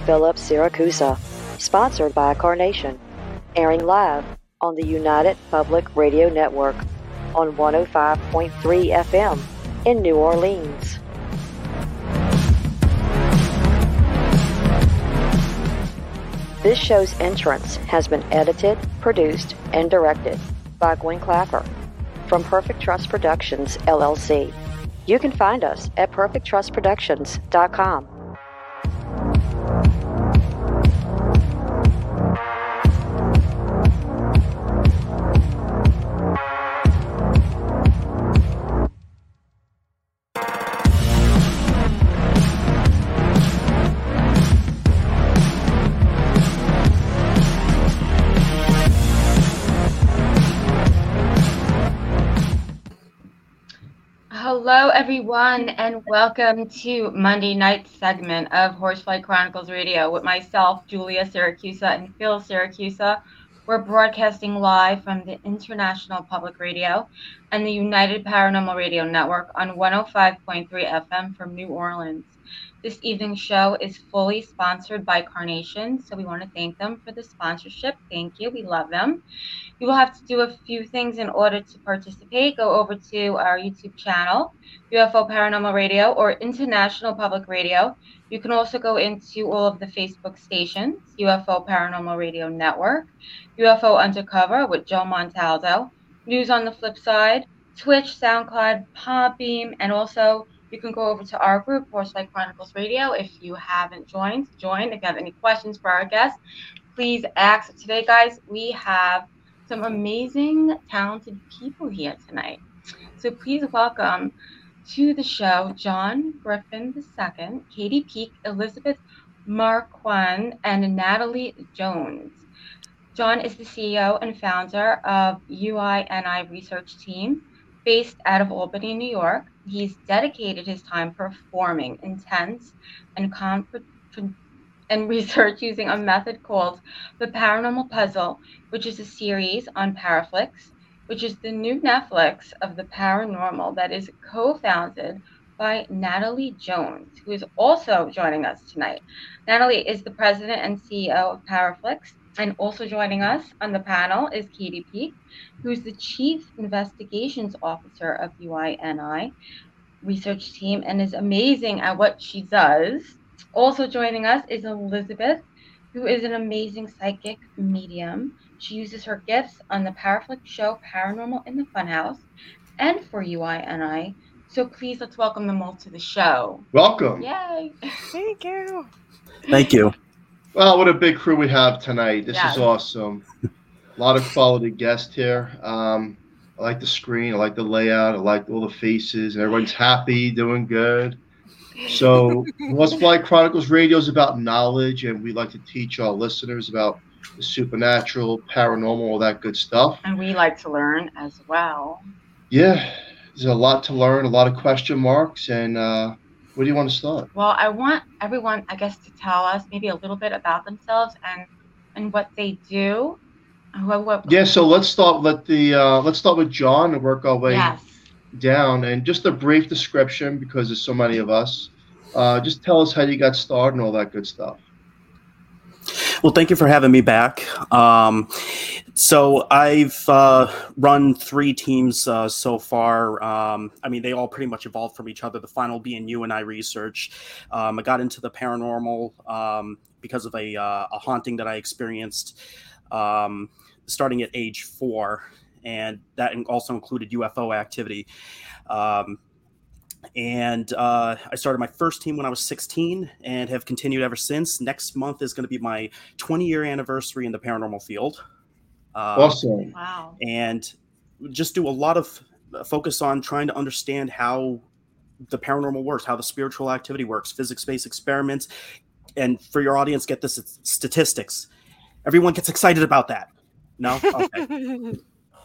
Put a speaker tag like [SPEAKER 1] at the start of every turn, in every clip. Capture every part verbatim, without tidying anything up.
[SPEAKER 1] Philip Siracusa, sponsored by Carnation, airing live on the United Public Radio Network on one oh five point three F M in New Orleans. This show's entrance has been edited, produced, and directed by Gwen Clapper from Perfect Trust Productions, L L C. You can find us at perfect trust productions dot com.
[SPEAKER 2] Hello, everyone, and welcome to Monday night segment of Horsefly Chronicles Radio with myself, Julia Siracusa, and Phil Siracusa. We're broadcasting live from the International Public Radio and the United Paranormal Radio Network on one oh five point three F M from New Orleans. This evening's show is fully sponsored by Carnation, so we want to thank them for the sponsorship. Thank you. We love them. You will have to do a few things in order to participate. Go over to our YouTube channel, U F O Paranormal Radio or International Public Radio. You can also go into all of the Facebook stations, U F O Paranormal Radio Network, U F O Undercover with Joe Montaldo, News on the Flip Side, Twitch, SoundCloud, Podbean, and also you can go over to our group, Horsefly Chronicles Radio. If you haven't joined, join. If you have any questions for our guests, please ask. Today, guys, we have some amazing, talented people here tonight. So please welcome to the show John Griffin the Second, Katie Peak, Elizabeth Marquand, and Natalie Jones. John is the C E O and founder of U I N I Research Team, based out of Albany, New York. He's dedicated his time performing intense and comp- and research using a method called The Paranormal Puzzle, which is a series on Paraflix, which is the new Netflix of the paranormal that is co-founded by Natalie Jones, who is also joining us tonight. Natalie is the president and C E O of Paraflix, and also joining us on the panel is Katie Peak, who's the chief investigations officer of U I N I Research Team and is amazing at what she does. Also joining us is Elizabeth, who is an amazing psychic medium. She uses her gifts on the Paraflix show Paranormal in the Funhouse and for U I N I. So please let's welcome them all to the show.
[SPEAKER 3] Welcome.
[SPEAKER 2] Yay.
[SPEAKER 4] Thank you.
[SPEAKER 5] Thank you.
[SPEAKER 3] Well, what a big crew we have tonight. This
[SPEAKER 2] yes.
[SPEAKER 3] is awesome. A lot of quality guests here. Um, I like the screen. I like the layout. I like all the faces. And everyone's happy, doing good. So Horsefly Chronicles Radio is about knowledge, and we like to teach our listeners about the supernatural, paranormal, all that good stuff.
[SPEAKER 2] And we like to learn as well.
[SPEAKER 3] Yeah, there's a lot to learn, a lot of question marks. And uh, where do you want to start?
[SPEAKER 2] Well, I want everyone, I guess, to tell us maybe a little bit about themselves and and what they do. What, what,
[SPEAKER 3] yeah, so let's start. Let the uh, let's start with John and work our way
[SPEAKER 2] yes.
[SPEAKER 3] down. And just a brief description, because there's so many of us. Uh, just tell us how you got started and all that good stuff.
[SPEAKER 5] Well, thank you for having me back. Um, so I've uh, run three teams uh, so far. Um, I mean, they all pretty much evolved from each other, the final being U N I Research. Um, I got into the paranormal um, because of a, uh, a haunting that I experienced um, starting at age four, and that also included U F O activity. Um, And uh, I started my first team when I was sixteen and have continued ever since. Next month is going to be my twenty-year anniversary in the paranormal field. Um,
[SPEAKER 3] awesome.
[SPEAKER 2] Wow.
[SPEAKER 5] And just do a lot of focus on trying to understand how the paranormal works, how the spiritual activity works, physics-based experiments. And for your audience, get this, it's statistics. Everyone gets excited about that. No? Okay.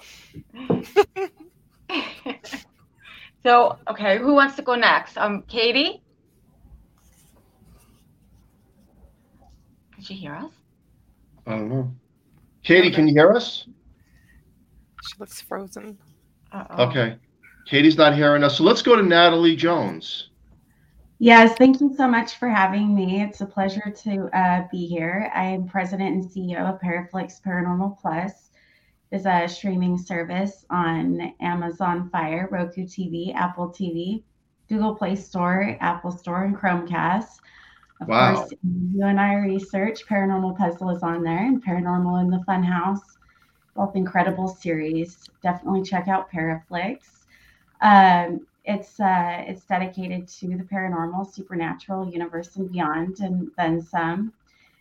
[SPEAKER 2] So, okay, who wants to go next? Um, Katie? Can she hear us?
[SPEAKER 3] I don't know. Katie, can you hear us?
[SPEAKER 4] She looks frozen.
[SPEAKER 2] Uh-oh.
[SPEAKER 3] Okay. Katie's not hearing us. So let's go to Natalie Jones.
[SPEAKER 6] Yes, thank you so much for having me. It's a pleasure to uh, be here. I am president and C E O of Paraflix Paranormal Plus. It's a streaming service on Amazon Fire, Roku T V, Apple T V, Google Play Store, Apple Store, and Chromecast. Of
[SPEAKER 3] Wow.
[SPEAKER 6] course, U N I Research, Paranormal Puzzle is on there, and Paranormal in the Funhouse, both incredible series. Definitely check out Paraflix. Um, it's uh, it's dedicated to the paranormal, supernatural, universe, and beyond, and then some.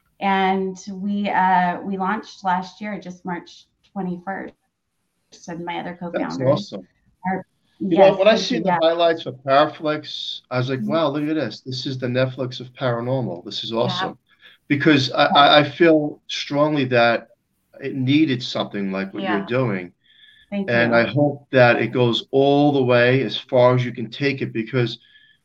[SPEAKER 6] And we uh, we launched last year, just March twenty-first. And my other
[SPEAKER 3] That's
[SPEAKER 6] co-founders
[SPEAKER 3] awesome.
[SPEAKER 6] are
[SPEAKER 3] You know,
[SPEAKER 6] yes,
[SPEAKER 3] when I
[SPEAKER 6] thank
[SPEAKER 3] see
[SPEAKER 6] you,
[SPEAKER 3] the
[SPEAKER 6] yeah.
[SPEAKER 3] highlights for Paraflix, I was like,
[SPEAKER 6] Mhm.
[SPEAKER 3] wow, look at this. This is the Netflix of paranormal. This is
[SPEAKER 2] Yeah.
[SPEAKER 3] awesome. Because I, I, I feel strongly that it needed something like what
[SPEAKER 2] Yeah.
[SPEAKER 3] you're doing.
[SPEAKER 6] Thank
[SPEAKER 3] And
[SPEAKER 6] you.
[SPEAKER 3] I hope that it goes all the way as far as you can take it, because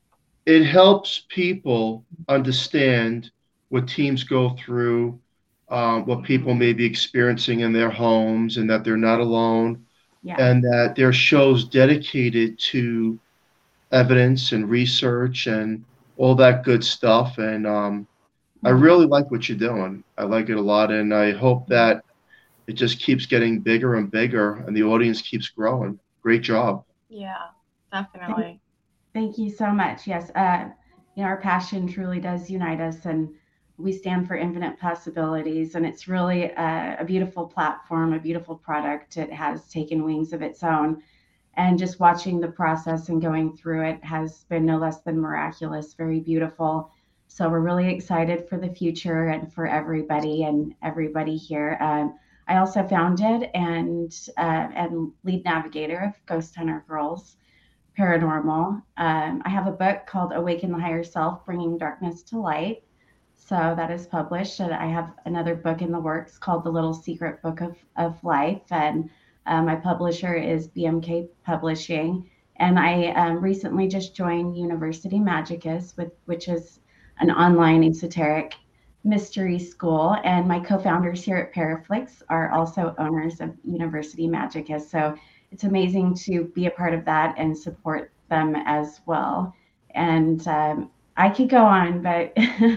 [SPEAKER 3] it helps people understand what teams go through, um, what people may be experiencing in their homes, and that they're not alone,
[SPEAKER 6] Yeah.
[SPEAKER 3] and that there are shows dedicated to evidence and research and all that good stuff. And um, I
[SPEAKER 6] Mhm.
[SPEAKER 3] really like what you're doing. I like it a lot, and I hope that it just keeps getting bigger and bigger, and the audience keeps growing. Great job.
[SPEAKER 2] Yeah, definitely.
[SPEAKER 6] Thank you so much. Yes, uh, you know, our passion truly does unite us, and we stand for infinite possibilities. And it's really a, a beautiful platform, a beautiful product. It has taken wings of its own, and just watching the process and going through it has been no less than miraculous, very beautiful. So we're really excited for the future and for everybody and everybody here. Um, I also founded and uh, and lead navigator of Ghost Hunter Girls Paranormal. Um, I have a book called Awaken the Higher Self, Bringing Darkness to Light. So that is published. And I have another book in the works called The Little Secret Book of, of Life. And um, my publisher is B M K Publishing. And I um, recently just joined University Magicus, with, which is an online esoteric mystery school. And my co-founders here at Paraflix are also owners of University Magicus. So it's amazing to be a part of that and support them as well. And um, I could go on, but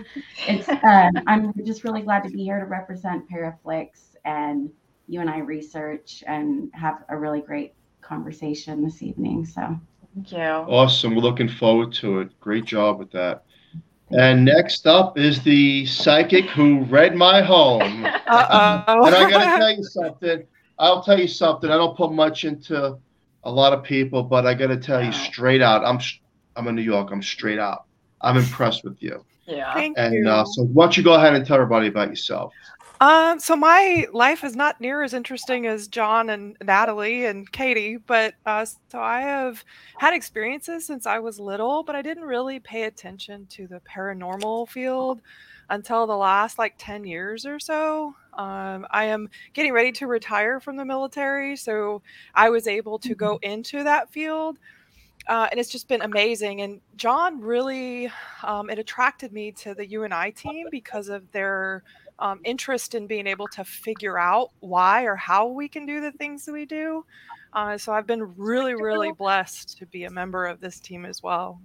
[SPEAKER 6] it's um, I'm just really glad to be here to represent Paraflix and U N I Research and have a really great conversation this evening. So
[SPEAKER 2] Thank you.
[SPEAKER 3] Awesome. We're looking forward to it. Great job with that.
[SPEAKER 6] thank
[SPEAKER 3] And
[SPEAKER 6] you.
[SPEAKER 3] next up is the psychic who read my home.
[SPEAKER 4] Uh-oh.
[SPEAKER 3] And I got to tell you something. I'll tell you something. I don't put much into a lot of people, but I got to tell you
[SPEAKER 2] Wow.
[SPEAKER 3] straight out. I'm I'm in New York. I'm straight out. I'm impressed with you.
[SPEAKER 2] Yeah.
[SPEAKER 4] Thank
[SPEAKER 3] And
[SPEAKER 4] you.
[SPEAKER 3] uh, so why don't you go ahead and tell everybody about yourself?
[SPEAKER 4] Um, so my life is not near as interesting as John and Natalie and Katie, but uh, so I have had experiences since I was little, but I didn't really pay attention to the paranormal field until the last like ten years or so. Um, I am getting ready to retire from the military, so I was able to go into that field. Uh, and it's just been amazing. And John really, um, it attracted me to the U N I team because of their um, interest in being able to figure out why or how we can do the things that we do. Uh, so I've been really, really blessed to be a member of this team as well.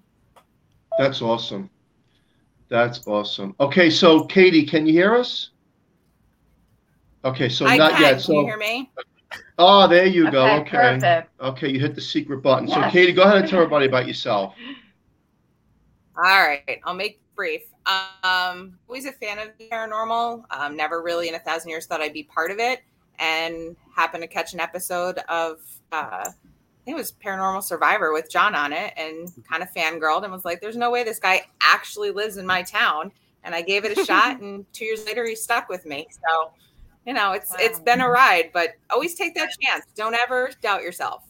[SPEAKER 3] That's awesome. That's awesome. Okay, so Katie, can you hear us? Okay, so
[SPEAKER 7] I
[SPEAKER 3] not
[SPEAKER 7] can.
[SPEAKER 3] yet.
[SPEAKER 7] Can
[SPEAKER 3] So
[SPEAKER 7] you hear me?
[SPEAKER 3] oh, there you go.
[SPEAKER 2] Okay,
[SPEAKER 3] Okay.
[SPEAKER 2] perfect.
[SPEAKER 3] Okay, you hit the secret button. So
[SPEAKER 2] Yes.
[SPEAKER 3] Katie, go ahead and tell everybody about yourself.
[SPEAKER 7] All right, I'll make it brief. Um, always a fan of the paranormal. Um, never really in a thousand years thought I'd be part of it, and happened to catch an episode of uh, I think it was Paranormal Survivor with John on it, and kind of fangirled and was like, "There's no way this guy actually lives in my town." And I gave it a shot, and two years later, he stuck with me. So, you know, it's
[SPEAKER 2] Wow.
[SPEAKER 7] it's been a ride, but always take that chance. Don't ever doubt yourself.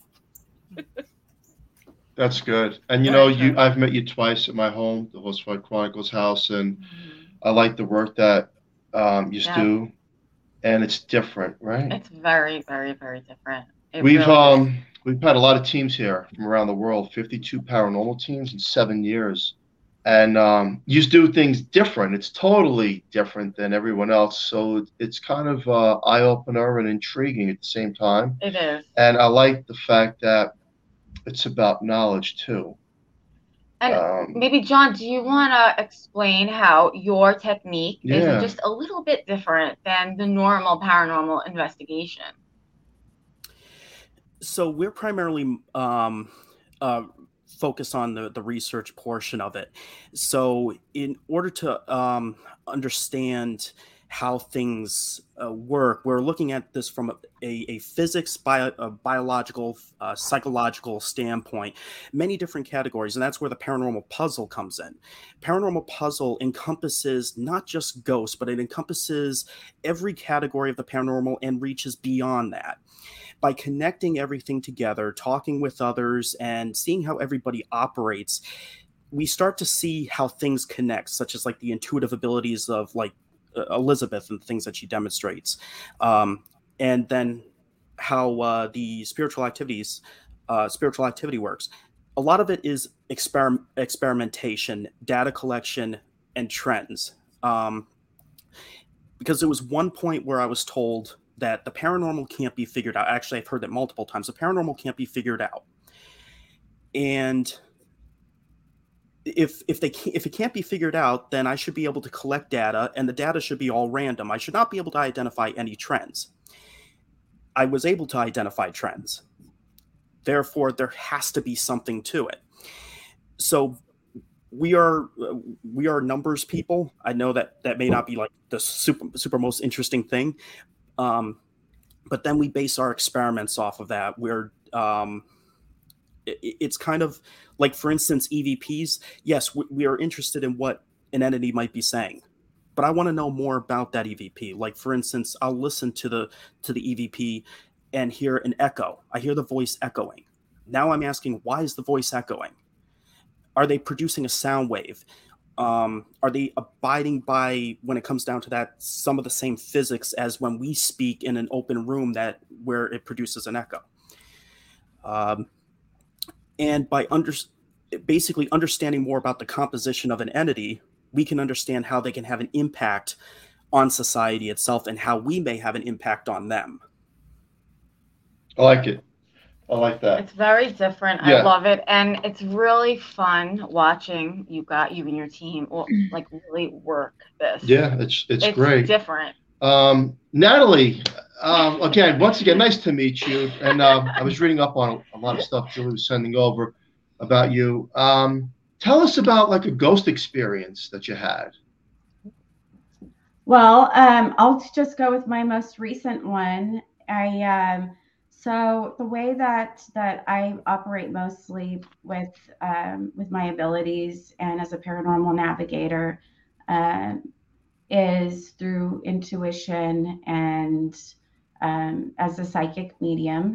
[SPEAKER 3] That's good. And you
[SPEAKER 2] Very
[SPEAKER 3] know, you
[SPEAKER 2] true.
[SPEAKER 3] I've met you twice at my home, the Horsefly Chronicles house, and
[SPEAKER 2] Mhm.
[SPEAKER 3] I like the work that um, you
[SPEAKER 2] Yeah.
[SPEAKER 3] do, and it's different, right?
[SPEAKER 2] It's very, very, very different. It
[SPEAKER 3] We've
[SPEAKER 2] really is.
[SPEAKER 3] um we've had a lot of teams here from around the world, fifty-two paranormal teams in seven years. And um, you just do things different. It's totally different than everyone else. So it- it's kind of uh, eye-opener and intriguing at the same time.
[SPEAKER 2] It is.
[SPEAKER 3] And I like the fact that it's about knowledge too.
[SPEAKER 2] And
[SPEAKER 3] Um,
[SPEAKER 2] maybe, John, do you want to explain how your technique
[SPEAKER 3] Yeah.
[SPEAKER 2] is just a little bit different than the normal paranormal investigation?
[SPEAKER 5] So we're primarily um, uh, focused on the, the research portion of it. So in order to um, understand how things uh, work, we're looking at this from a, a, a physics, bio, a biological, uh, psychological standpoint, many different categories, and that's where the paranormal puzzle comes in. Paranormal puzzle encompasses not just ghosts, but it encompasses every category of the paranormal and reaches beyond that. By connecting everything together, talking with others, and seeing how everybody operates, we start to see how things connect, such as like the intuitive abilities of like uh, Elizabeth and things that she demonstrates, um, and then how uh, the spiritual activities, uh, spiritual activity works. A lot of it is exper- experimentation, data collection, and trends. Um, because there was one point where I was told that the paranormal can't be figured out. Actually, I've heard that multiple times. The paranormal can't be figured out. And if if they can't, if it can't be figured out, then I should be able to collect data, and the data should be all random. I should not be able to identify any trends. I was able to identify trends. Therefore, there has to be something to it. So we are we are numbers people. I know that that may not be like the super super most interesting thing, um, but then we base our experiments off of that. We're um, it, it's kind of like, for instance, E V Ps. Yes, we, we are interested in what an entity might be saying, but I want to know more about that E V P. Like, for instance, I'll listen to the to the E V P and hear an echo. I hear the voice echoing. Now I'm asking, why is the voice echoing? Are they producing a sound wave? Um, are they abiding by, when it comes down to that, some of the same physics as when we speak in an open room that where it produces an echo? Um, and by under, basically understanding more about the composition of an entity, we can understand how they can have an impact on society itself and how we may have an impact on them.
[SPEAKER 3] I like it. I like that.
[SPEAKER 2] It's very different.
[SPEAKER 3] Yeah.
[SPEAKER 2] I love it. And it's really fun watching you got you and your team well, like really work this.
[SPEAKER 3] Yeah, it's it's,
[SPEAKER 2] It's
[SPEAKER 3] great.
[SPEAKER 2] different.
[SPEAKER 3] Um, Natalie, um, again, once again, nice to meet you. And uh, I was reading up on a lot of stuff Julie was sending over about you. Um, tell us about like a ghost experience that you had.
[SPEAKER 6] Well, um, I'll just go with my most recent one. I um, so the way that that I operate mostly with um, with my abilities and as a paranormal navigator uh, is through intuition and um, as a psychic medium.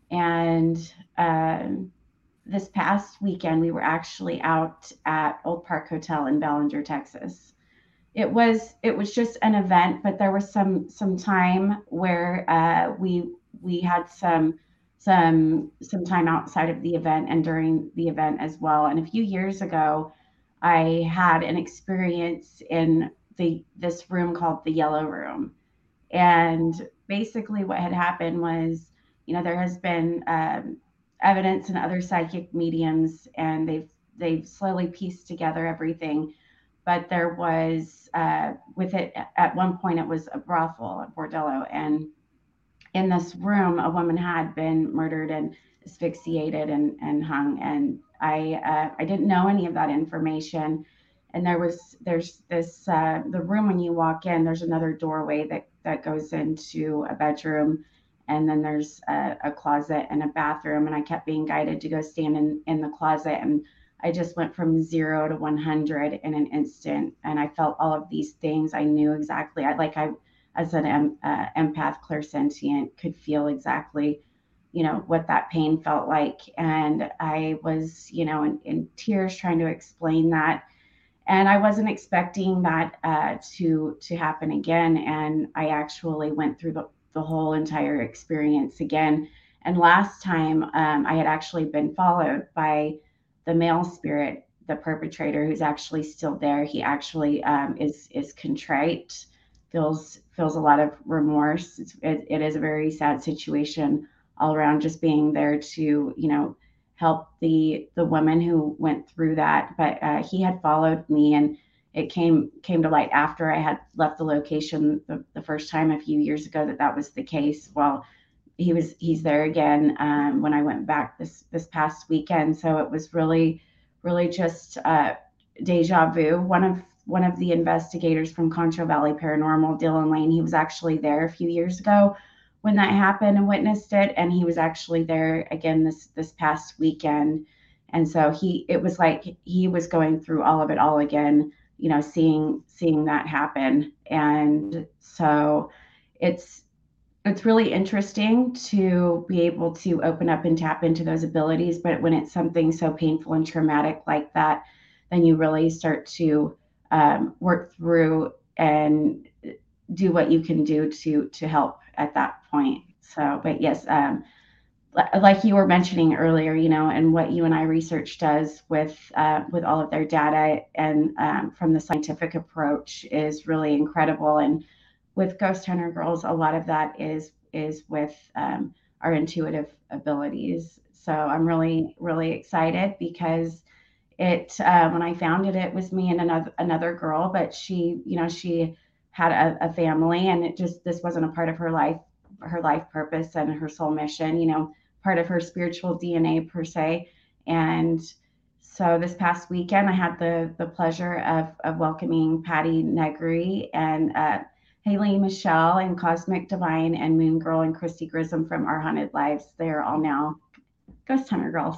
[SPEAKER 6] And um, this past weekend, we were actually out at Old Park Hotel in Ballinger, Texas. It was it was just an event, but there was some some time where uh, we we had some some some time outside of the event and during the event as well. And a few years ago, I had an experience in the this room called the Yellow Room, and basically what had happened was, you know, there has been um, evidence in other psychic mediums, and they've they've slowly pieced together everything. But there was uh, with it at one point it was a brothel, a bordello, and in this room a woman had been murdered and asphyxiated and, and hung. And I uh, I didn't know any of that information. And there was there's this uh, the room when you walk in, there's another doorway that that goes into a bedroom, and then there's a, a closet and a bathroom. And I kept being guided to go stand in in the closet, and I just went from zero to one hundred in an instant. And I felt all of these things. I knew exactly, I like I, as an em, uh, empath, clairsentient, could feel exactly, you know, what that pain felt like. And I was, you know, in, in tears trying to explain that. And I wasn't expecting that uh, to, to happen again. And I actually went through the, the whole entire experience again. And last time um, I had actually been followed by the male spirit, the perpetrator, who's actually still there. He actually um, is is contrite, feels feels a lot of remorse. It's, it, it is a very sad situation all around. Just being there to, you know, help the the women who went through that. But uh, he had followed me, and it came came to light after I had left the location the, the first time a few years ago that that was the case. Well, he was he's there again um, when I went back this this past weekend. So it was really really just uh, deja vu. One of one of the investigators from Concho Valley Paranormal, Dylan Lane, he was actually there a few years ago when that happened and witnessed it, and he was actually there again this this past weekend. And so he it was like he was going through all of it all again, you know, seeing seeing that happen. And so it's it's really interesting to be able to open up and tap into those abilities. But when it's something so painful and traumatic like that, then you really start to um, work through and do what you can do to to help at that point. So, but yes, um, like you were mentioning earlier, you know, and what you and I research does with uh, with all of their data and um, from the scientific approach is really incredible. And with Ghost Hunter Girls, a lot of that is is with um, our intuitive abilities. So I'm really really excited because it uh, when I found it, it was me and another another girl, but she, you know, she had a, a family, and it just this wasn't a part of her life, her life purpose and her soul mission, you know, part of her spiritual D N A per se. And so this past weekend, I had the the pleasure of of welcoming Patty Negri and uh, Haley Michelle and Cosmic Divine and Moon Girl and Christy Grissom from Our Haunted Lives. They are all now Ghost Hunter Girls.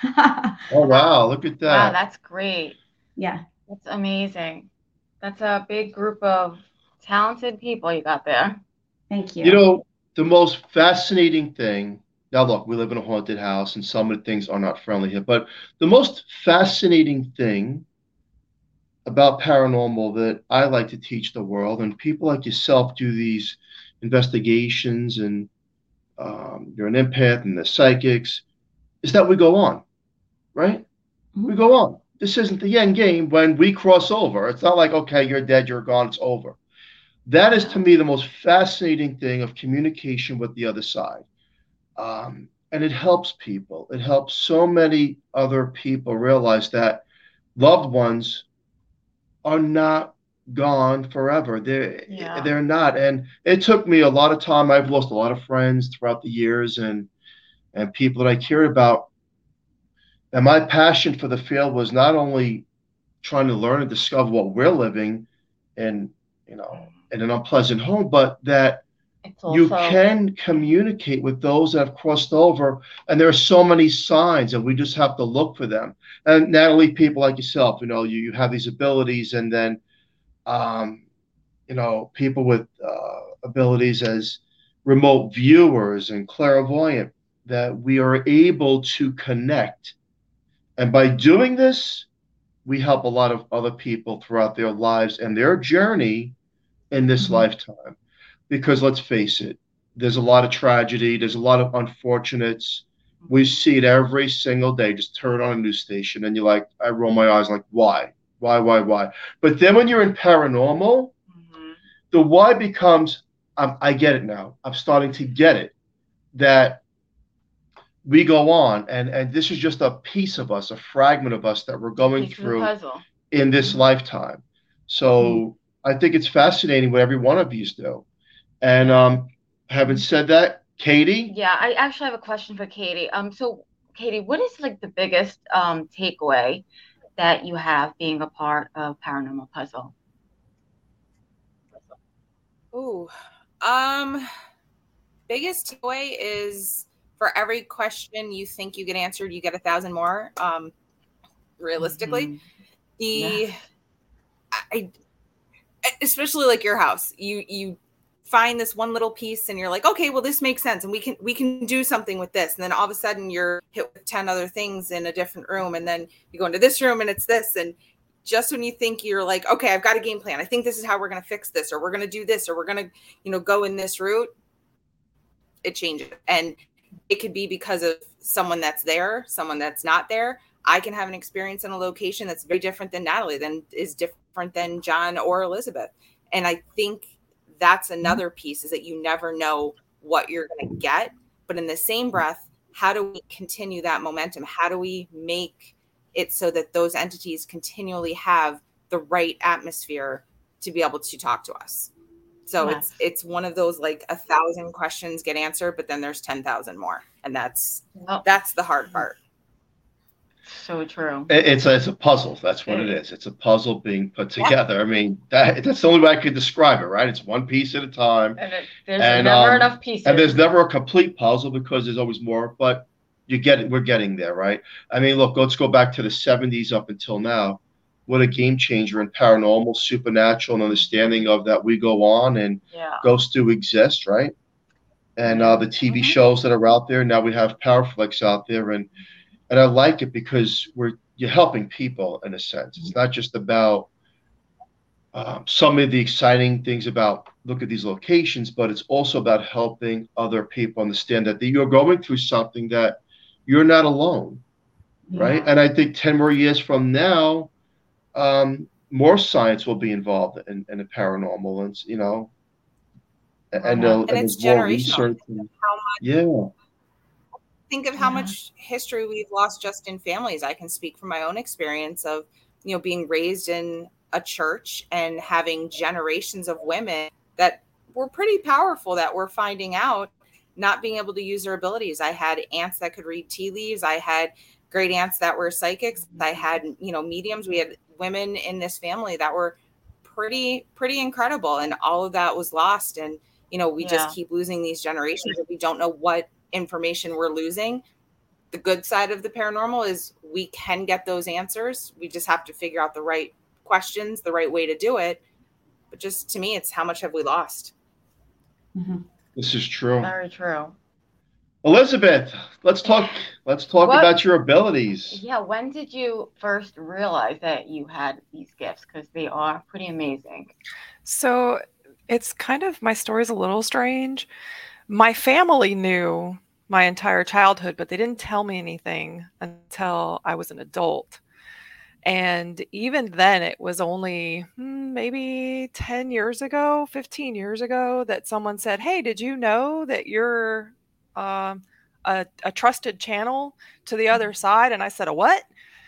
[SPEAKER 3] Oh, wow. Look at that.
[SPEAKER 2] Wow, that's great.
[SPEAKER 6] Yeah.
[SPEAKER 2] That's amazing. That's a big group of talented people you got there.
[SPEAKER 6] Thank you.
[SPEAKER 3] You know, the most fascinating thing, now look, we live in a haunted house and some of the things are not friendly here, but the most fascinating thing about paranormal that I like to teach the world, and people like yourself do these investigations, and um, you're an empath and the psychics, is that we go on, right? Mm-hmm. We go on. This isn't the end game when we cross over. It's not like, okay, you're dead, you're gone, it's over. That is, to me, the most fascinating thing of communication with the other side. Um, and it helps people. It helps so many other people realize that loved ones are not gone forever. They're, yeah. they're not. And it took me a lot of time. I've lost a lot of friends throughout the years and, and people that I cared about. And my passion for the field was not only trying to learn and discover what we're living in, you know, in an unpleasant home, but that also, you can communicate with those that have crossed over. And there are so many signs, and we just have to look for them. And not only people like yourself, you know, you, you have these abilities, and then, um, you know, people with uh, abilities as remote viewers and clairvoyant, that we are able to connect. And by doing this, we help a lot of other people throughout their lives and their journey in this mm-hmm. lifetime. Because let's face it, there's a lot of tragedy. There's a lot of unfortunates. We see it every single day. Just turn on a news station and you're like, I roll my eyes like, why? Why, why, why? But then when you're in paranormal, mm-hmm. the why becomes, um, I get it now. I'm starting to get it. That we go on, and, and this is just a piece of us, a fragment of us that we're going through in this mm-hmm. lifetime. So mm-hmm. I think it's fascinating what every one of you do. And um, having said that, Katie?
[SPEAKER 2] Yeah, I actually have a question for Katie. Um, so Katie, what is like the biggest um takeaway that you have being a part of Paranormal Puzzle?
[SPEAKER 7] Ooh, um, biggest takeaway is for every question you think you get answered, you get a thousand more. Um, realistically, mm-hmm. the yeah. I, especially like your house, you you. find this one little piece and you're like, okay, well, this makes sense. And we can, we can do something with this. And then all of a sudden you're hit with ten other things in a different room. And then you go into this room and it's this. And just when you think you're like, okay, I've got a game plan. I think this is how we're going to fix this, or we're going to do this, or we're going to, you know, go in this route. It changes. And it could be because of someone that's there, someone that's not there. I can have an experience in a location that's very different than Natalie, than is different than John or Elizabeth. And I think that's another piece, is that you never know what you're going to get. But in the same breath, how do we continue that momentum? How do we make it so that those entities continually have the right atmosphere to be able to talk to us? So
[SPEAKER 2] Yes.
[SPEAKER 7] it's it's one of those, like, a thousand questions get answered, but then there's ten thousand more, and that's
[SPEAKER 2] Yep.
[SPEAKER 7] that's the hard part.
[SPEAKER 2] So true.
[SPEAKER 3] It- It's a, it's a puzzle. That's what it
[SPEAKER 2] It-
[SPEAKER 3] is. It's a puzzle being put together. I mean, that, that's the only way I could describe it, right? It's one piece at a time.
[SPEAKER 2] And it, there's
[SPEAKER 3] And,
[SPEAKER 2] never
[SPEAKER 3] um,
[SPEAKER 2] enough pieces.
[SPEAKER 3] And there's never a complete puzzle because there's always more, but you get it. We're getting there, right? I mean, look, let's go back to the seventies up until now. What a game changer in paranormal, supernatural, and understanding of that we go on and
[SPEAKER 2] yeah.
[SPEAKER 3] ghosts do exist, right? And uh, the T V
[SPEAKER 2] Mhm.
[SPEAKER 3] shows that are out there. Now we have Powerflex out there, and and I like it because we're you're helping people in a sense. It's not just about um, some of the exciting things about look at these locations, but it's also about helping other people understand that you're going through something that you're not alone, right?
[SPEAKER 6] Yeah.
[SPEAKER 3] And I think ten more years from now, um, more science will be involved in, in the paranormal, and you know, and, and,
[SPEAKER 2] And
[SPEAKER 3] and
[SPEAKER 7] it's
[SPEAKER 3] there's more
[SPEAKER 7] generational.
[SPEAKER 3] research. And,
[SPEAKER 7] How much
[SPEAKER 3] yeah,
[SPEAKER 7] think of how
[SPEAKER 6] Yeah.
[SPEAKER 7] much history we've lost just in families. I can speak from my own experience of, you know, being raised in a church and having generations of women that were pretty powerful that were finding out not being able to use their abilities. I had aunts that could read tea leaves. I had great aunts that were psychics. I had, you know, mediums. We had women in this family that were pretty, pretty incredible. And all of that was lost. And, you know, we
[SPEAKER 2] Yeah.
[SPEAKER 7] just keep losing these generations. We don't know what information we're losing. The good side of the paranormal is we can get those answers. We just have to figure out the right questions, the right way to do it. But just to me, it's how much have we lost?
[SPEAKER 6] Mhm.
[SPEAKER 3] this is true.
[SPEAKER 2] Very true.
[SPEAKER 3] Elizabeth, let's talk. Let's talk
[SPEAKER 2] What-
[SPEAKER 3] about your abilities.
[SPEAKER 2] Yeah. When did you first realize that you had these gifts? Because they are pretty amazing.
[SPEAKER 4] So it's kind of, my story's a little strange. My family knew my entire childhood, but they didn't tell me anything until I was an adult. And even then, it was only hmm, maybe ten years ago, fifteen years ago, that someone said, "Hey, did you know that you're um, a, a trusted channel to the other side?" And I said, "A what?"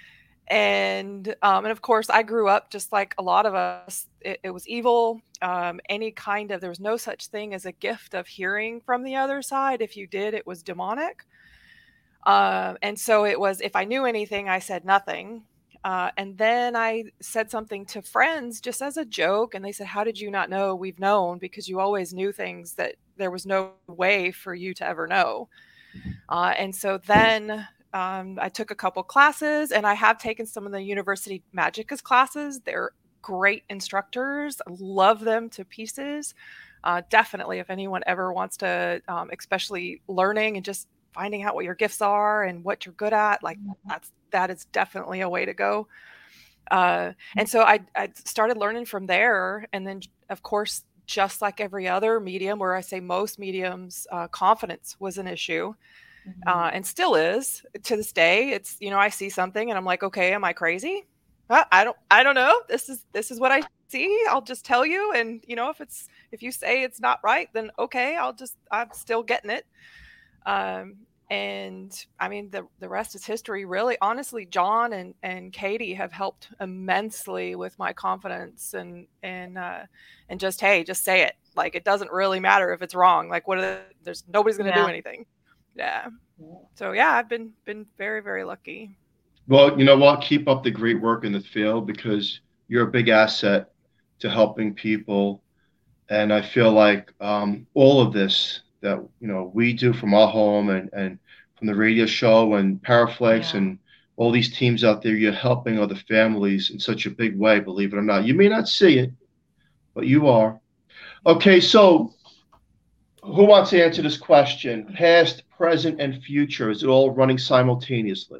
[SPEAKER 4] And um, and of course, I grew up just like a lot of us. It, it was evil. Um, any kind of, there was no such thing as a gift of hearing from the other side. If you did, it was demonic. Uh, and so it was, if I knew anything, I said nothing. Uh, and then I said something to friends just as a joke. And they said, "How did you not know?" "We've known, because you always knew things that there was no way for you to ever know." Uh, and so then um, I took a couple classes, and I have taken some of the University Magicus classes. They're great instructors. I love them to pieces. Uh, definitely, if anyone ever wants to, um, especially learning and just finding out what your gifts are and what you're good at, like that's that is definitely a way to go. Uh, and so I, I started learning from there. And then, of course, just like every other medium, where I say most mediums, uh, confidence was an issue. Uh, and still is to this day. It's, you know, I see something and I'm like, okay, am I crazy? Uh, I don't, I don't know. This is, this is what I see. I'll just tell you. And, you know, if it's, if you say it's not right, then okay, I'll just, I'm still getting it. Um, and I mean, the, the rest is history, really. Honestly, John and, and Katie have helped immensely with my confidence and, and, uh, and just, hey, just say it. Like, it doesn't really matter if it's wrong. Like, what are the, there's nobody's going to
[SPEAKER 2] Yeah.
[SPEAKER 4] do anything. Yeah. So yeah, I've been, been very, very lucky.
[SPEAKER 3] Well, you know what? Keep up the great work in the field, because you're a big asset to helping people. And I feel like um, all of this that, you know, we do from our home and, and from the radio show and Powerflex
[SPEAKER 2] Yeah.
[SPEAKER 3] and all these teams out there, you're helping other families in such a big way, believe it or not. You may not see it, but you are. Okay, so who wants to answer this question? Past, present, and future, is it all running simultaneously?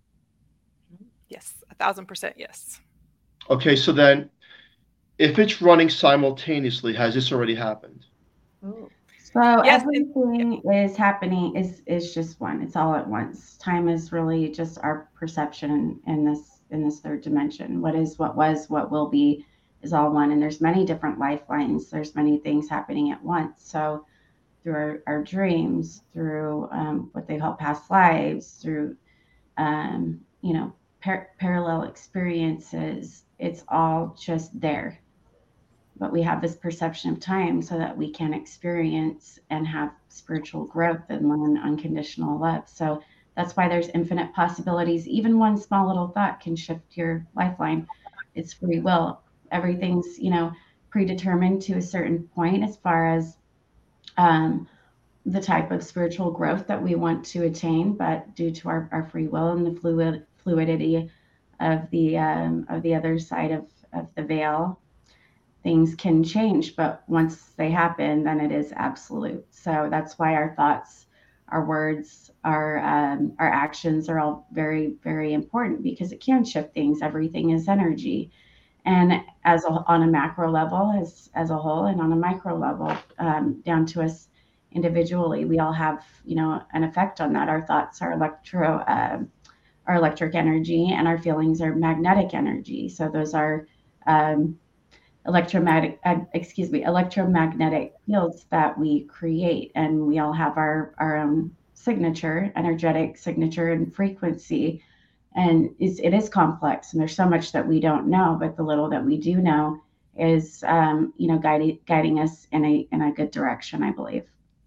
[SPEAKER 4] Yes. A thousand percent. Yes.
[SPEAKER 3] Okay, so then if it's running simultaneously, has this already happened?
[SPEAKER 2] Ooh.
[SPEAKER 6] So
[SPEAKER 4] Yes,
[SPEAKER 6] everything is happening is is just one. It's all at once. Time is really just our perception in this in this third dimension. What is, what was, what will be is all one. And there's many different lifelines. There's many things happening at once. So through our, our dreams, through um, what they call past lives, through, um, you know, par- parallel experiences. It's all just there. But we have this perception of time so that we can experience and have spiritual growth and learn unconditional love. So that's why there's infinite possibilities. Even one small little thought can shift your lifeline. It's free will. Everything's, you know, predetermined to a certain point as far as um, the type of spiritual growth that we want to attain, but due to our, our free will and the fluid fluidity of the um, of the other side of, of the veil, things can change. But once they happen, then it is absolute. So that's why our thoughts, our words, our um, our actions are all very, very important, because it can shift things. Everything is energy. And as a, on a macro level, as as a whole, and on a micro level, um, down to us individually, we all have, you know, an effect on that. Our thoughts are electro, uh, are electric energy, and our feelings are magnetic energy. So those are um, electromagnetic, uh, excuse me, electromagnetic fields that we create, and we all have our our own signature, energetic signature and frequency. And it's, it is complex, and there's so much that we don't know, but the little that we do know is, um, you know, guiding guiding us in a in a good direction, I believe.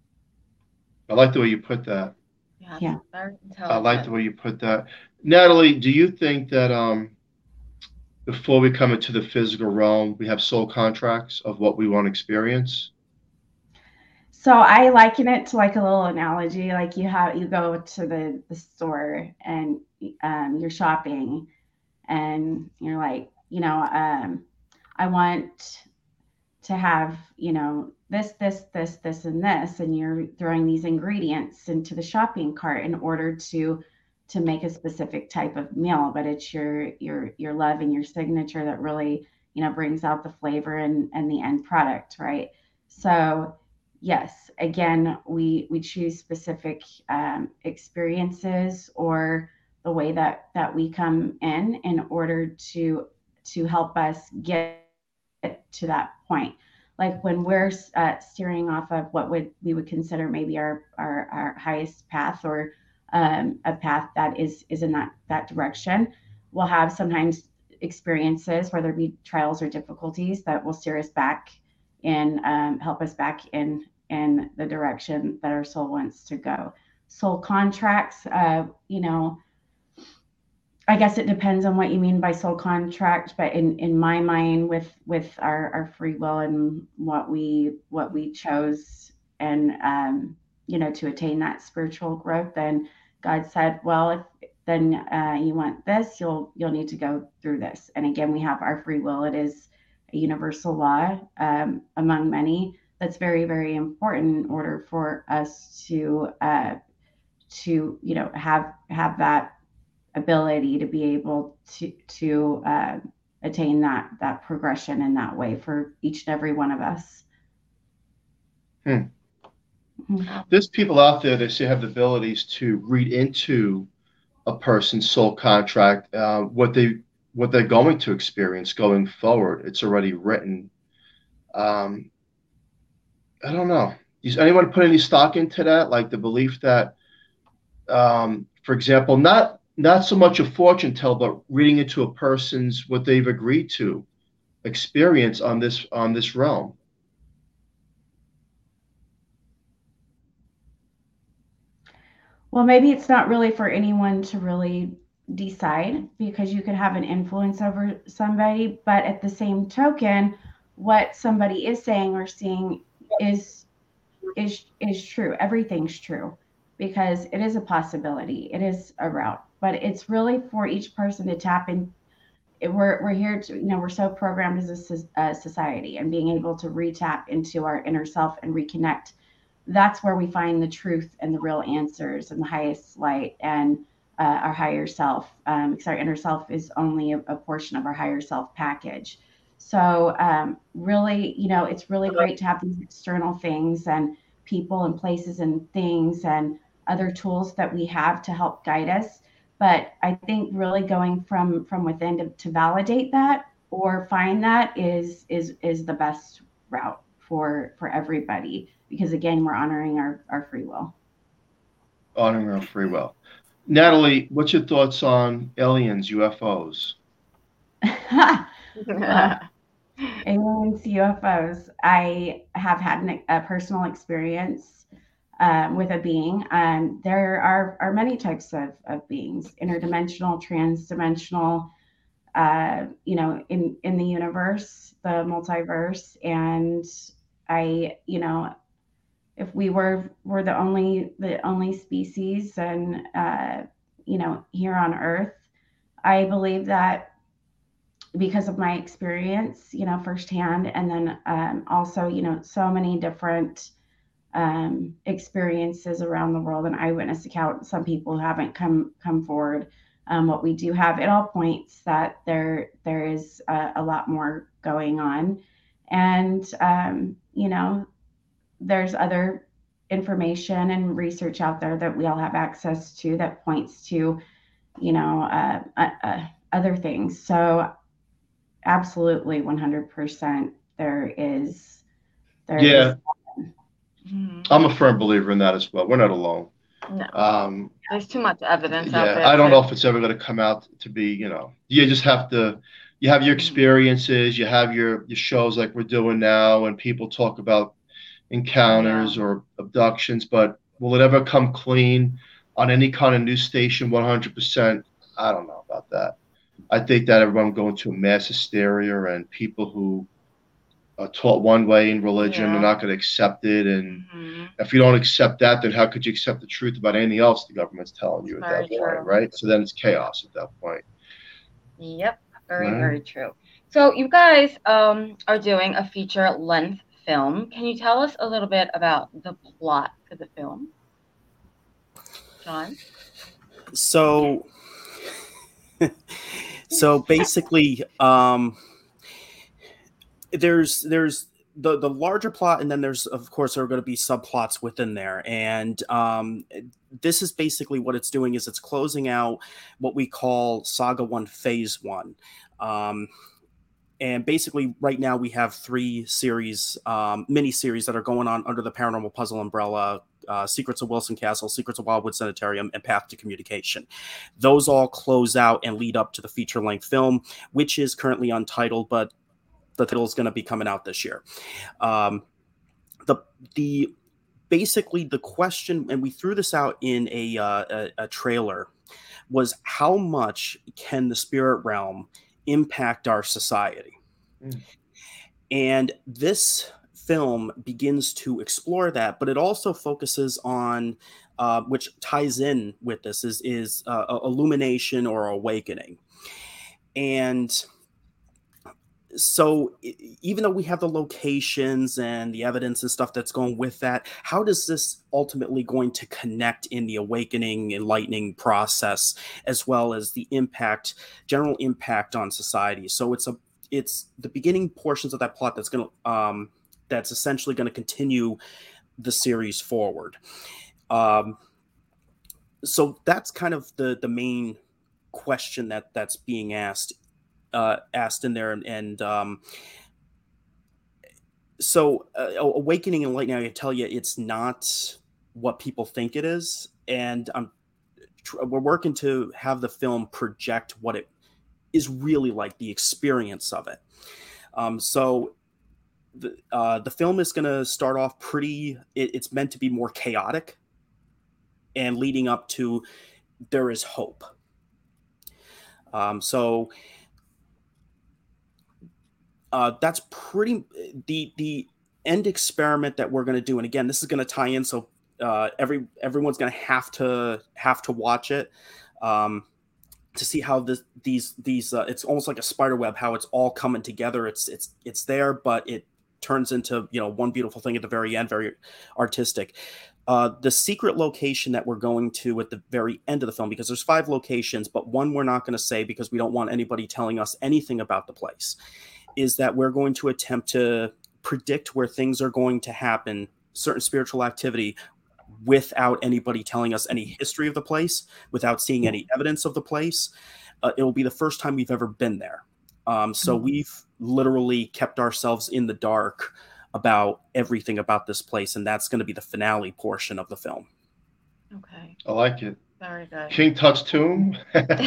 [SPEAKER 3] I like the way you put that.
[SPEAKER 2] Yeah.
[SPEAKER 6] Yeah.
[SPEAKER 2] Very
[SPEAKER 3] I like the
[SPEAKER 2] intelligent.
[SPEAKER 3] way you put that. Natalie, do you think that um, before we come into the physical realm, we have soul contracts of what we want to experience?
[SPEAKER 6] So I liken it to like a little analogy, like you have you go to the, the store, and um, you're shopping, and you're like, you know, um, I want to have, you know, this, this, this, this, and this, and you're throwing these ingredients into the shopping cart in order to to make a specific type of meal. But it's your your your love and your signature that really, you know, brings out the flavor and and the end product, right? So yes, again, we we choose specific um, experiences, or the way that that we come in in order to to help us get to that point. Like when we're uh, steering off of what would we would consider maybe our our, our highest path, or um, a path that is is in that that direction, we'll have sometimes experiences, whether it be trials or difficulties, that will steer us back and um, help us back in in the direction that our soul wants to go. Soul contracts, uh, you know, I guess it depends on what you mean by soul contract, but in, in my mind, with with our, our free will and what we what we chose, and um, you know, to attain that spiritual growth, then God said, well, if then uh, you want this, you'll you'll need to go through this. And again, we have our free will. It is a universal law, um, among many, that's very, very important in order for us to uh, to you know have have that ability to be able to to uh, attain that that progression in that way for each and every one of us.
[SPEAKER 3] Hmm.
[SPEAKER 6] Mm-hmm.
[SPEAKER 3] There's people out there that say have the abilities to read into a person's soul contract, uh, what they what they're going to experience going forward. It's already written. Um, I don't know. Does anyone put any stock into that? Like the belief that, um, for example, not not so much a fortune tell, but reading into a person's what they've agreed to experience on this on this realm.
[SPEAKER 6] Well, maybe it's not really for anyone to really decide, because you could have an influence over somebody, but at the same token, what somebody is saying or seeing is is is true. Everything's true, because it is a possibility. It is a route, but it's really for each person to tap in. We're we're here to, you know, we're so programmed as a, a society, and being able to re-tap into our inner self and reconnect. That's where we find the truth and the real answers and the highest light and uh, our higher self. Um, because our inner self is only a, a portion of our higher self package. So um, really, you know, it's really great to have these external things and people and places and things and other tools that we have to help guide us. But I think really going from from within to, to validate that or find that is is is the best route for for everybody, because again, we're honoring our, our free will.
[SPEAKER 3] Honoring our free will. Natalie, what's your thoughts on aliens, U F Os?
[SPEAKER 6] Well, aliens, U F Os. I have had an, a personal experience um, with a being. Um, there are, are many types of, of beings, interdimensional, transdimensional, uh, you know, in, in the universe, the multiverse. And I, you know, if we were, were the only, the only species and, uh, you know, here on Earth, I believe that because of my experience, you know, firsthand, and then um, also, you know, so many different um, experiences around the world and eyewitness account. Some people haven't come come forward. Um, what we do have, it all points that there there is a, a lot more going on, and um, you know, there's other information and research out there that we all have access to that points to, you know, uh, uh, uh, other things. So absolutely, one hundred percent there is. There
[SPEAKER 3] Yeah.
[SPEAKER 6] is.
[SPEAKER 3] I'm a firm believer in that as well. We're not alone.
[SPEAKER 2] No.
[SPEAKER 3] Um,
[SPEAKER 2] There's too much evidence out
[SPEAKER 3] yeah,
[SPEAKER 2] there.
[SPEAKER 3] I don't
[SPEAKER 2] to-
[SPEAKER 3] know if it's ever going to come out to be, you know, you just have to, you have your experiences, you have your, your shows like we're doing now, and people talk about encounters
[SPEAKER 2] Yeah.
[SPEAKER 3] or abductions, but will it ever come clean on any kind of news station one hundred percent? I don't know about that. I think that everyone going to a mass hysteria, and people who are taught one way in religion
[SPEAKER 2] Yeah.
[SPEAKER 3] are not going to accept it. And
[SPEAKER 2] Mhm.
[SPEAKER 3] if you don't accept that, then how could you accept the truth about anything else the government's telling you at
[SPEAKER 2] Very
[SPEAKER 3] that point,
[SPEAKER 2] true.
[SPEAKER 3] right? So then it's chaos at that point.
[SPEAKER 2] Yep, very,
[SPEAKER 3] Right.
[SPEAKER 2] very true. So you guys um, are doing a feature-length film. Can you tell us a little bit about the plot for the film, John?
[SPEAKER 5] So, so basically, um, there's there's the the larger plot, and then there's of course there are going to be subplots within there, and um, this is basically what it's doing is it's closing out what we call Saga One Phase One. Um, And basically, right now we have three series, um, mini series that are going on under the Paranormal Puzzle umbrella: uh, Secrets of Wilson Castle, Secrets of Wildwood Sanitarium, and Path to Communication. Those all close out and lead up to the feature-length film, which is currently untitled, but the title is going to be coming out this year. Um, the the basically the question, and we threw this out in a, uh, a a trailer, was how much can the spirit realm impact our society?
[SPEAKER 3] Mm.
[SPEAKER 5] And this film begins to explore that, but it also focuses on, uh, which ties in with this, is, is uh, illumination or awakening. And so even though we have the locations and the evidence and stuff that's going with that, how does this ultimately going to connect in the awakening, enlightening process, as well as the impact, general impact on society? So it's a, it's the beginning portions of that plot that's going to, um, that's essentially going to continue the series forward. Um, so that's kind of the, the main question that that's being asked. Uh, asked in there, and, and um, so uh, awakening and enlightening, I tell you, it's not what people think it is, and I'm tr- we're working to have the film project what it is really like, the experience of it. Um, so the uh, the film is going to start off pretty. It, it's meant to be more chaotic, and leading up to there is hope. Um, so. Uh, that's pretty the the end experiment that we're going to do, and again, this is going to tie in, so uh, every everyone's going to have to have to watch it um, to see how this these these uh, it's almost like a spider web, how it's all coming together. It's it's it's there, but it turns into, you know, one beautiful thing at the very end, very artistic. Uh, the secret location that we're going to at the very end of the film, because there's five locations, but one we're not going to say because we don't want anybody telling us anything about the place, is that we're going to attempt to predict where things are going to happen, certain spiritual activity, without anybody telling us any history of the place, without seeing any evidence of the place. Uh, it will be the first time we've ever been there. Um, so mm-hmm. we've literally kept ourselves in the dark about everything about this place, and that's going to be the finale portion of the film.
[SPEAKER 2] Okay.
[SPEAKER 3] I like it.
[SPEAKER 2] Very good.
[SPEAKER 3] King Tut's tomb.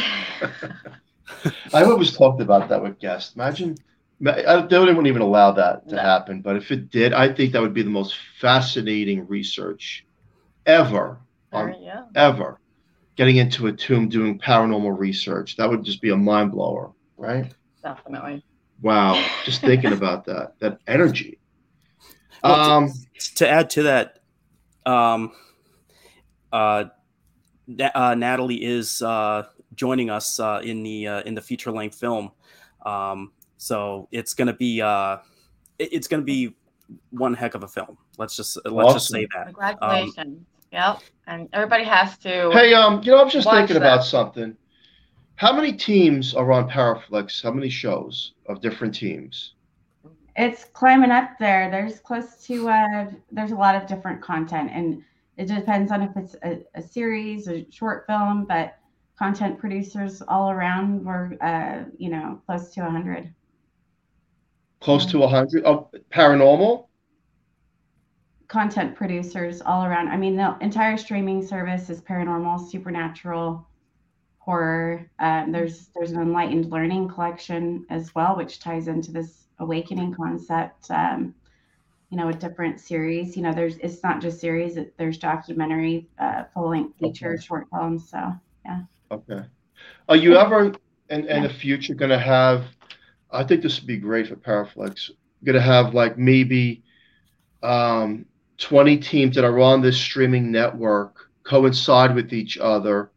[SPEAKER 3] I always talked about that with guests. Imagine, I, they wouldn't even allow that to
[SPEAKER 2] No.
[SPEAKER 3] happen. But if it did, I think that would be the most fascinating research ever,
[SPEAKER 2] Very,
[SPEAKER 3] um,
[SPEAKER 2] yeah.
[SPEAKER 3] ever. Getting into a tomb, doing paranormal research. That would just be a mind blower, right?
[SPEAKER 2] Definitely.
[SPEAKER 3] Wow. Just thinking about that, that energy.
[SPEAKER 5] Well,
[SPEAKER 3] Um,
[SPEAKER 5] to, to add to that, um, uh, Na- uh, Natalie is uh, joining us uh, in the uh, in the feature length film, um, so it's gonna be uh, it, it's gonna be one heck of a film. Let's just let's just say that.
[SPEAKER 2] Congratulations.
[SPEAKER 5] Um,
[SPEAKER 2] Yep. And everybody has to.
[SPEAKER 3] hey, um, you know, I'm just
[SPEAKER 2] watch
[SPEAKER 3] thinking
[SPEAKER 2] that.
[SPEAKER 3] about something. How many teams are on Paraflix? How many shows of different teams?
[SPEAKER 6] It's climbing up there. There's close to, uh, there's a lot of different content, and it depends on if it's a, a series, a short film, but content producers all around were, uh, you know, close to one hundred.
[SPEAKER 3] Close to one hundred? Oh, paranormal?
[SPEAKER 6] Content producers all around. I mean, the entire streaming service is paranormal, supernatural, horror. Um, there's there's an enlightened learning collection as well, which ties into this awakening concept. Um, you know, a different series. You know, there's it's not just series. It, there's documentary, uh, full length feature,
[SPEAKER 3] Okay.
[SPEAKER 6] short films. So yeah.
[SPEAKER 3] Okay. Are you ever in, in the future going to have, I think this would be great for Paraflix, going to have like maybe um, twenty teams that are on this streaming network coincide with each other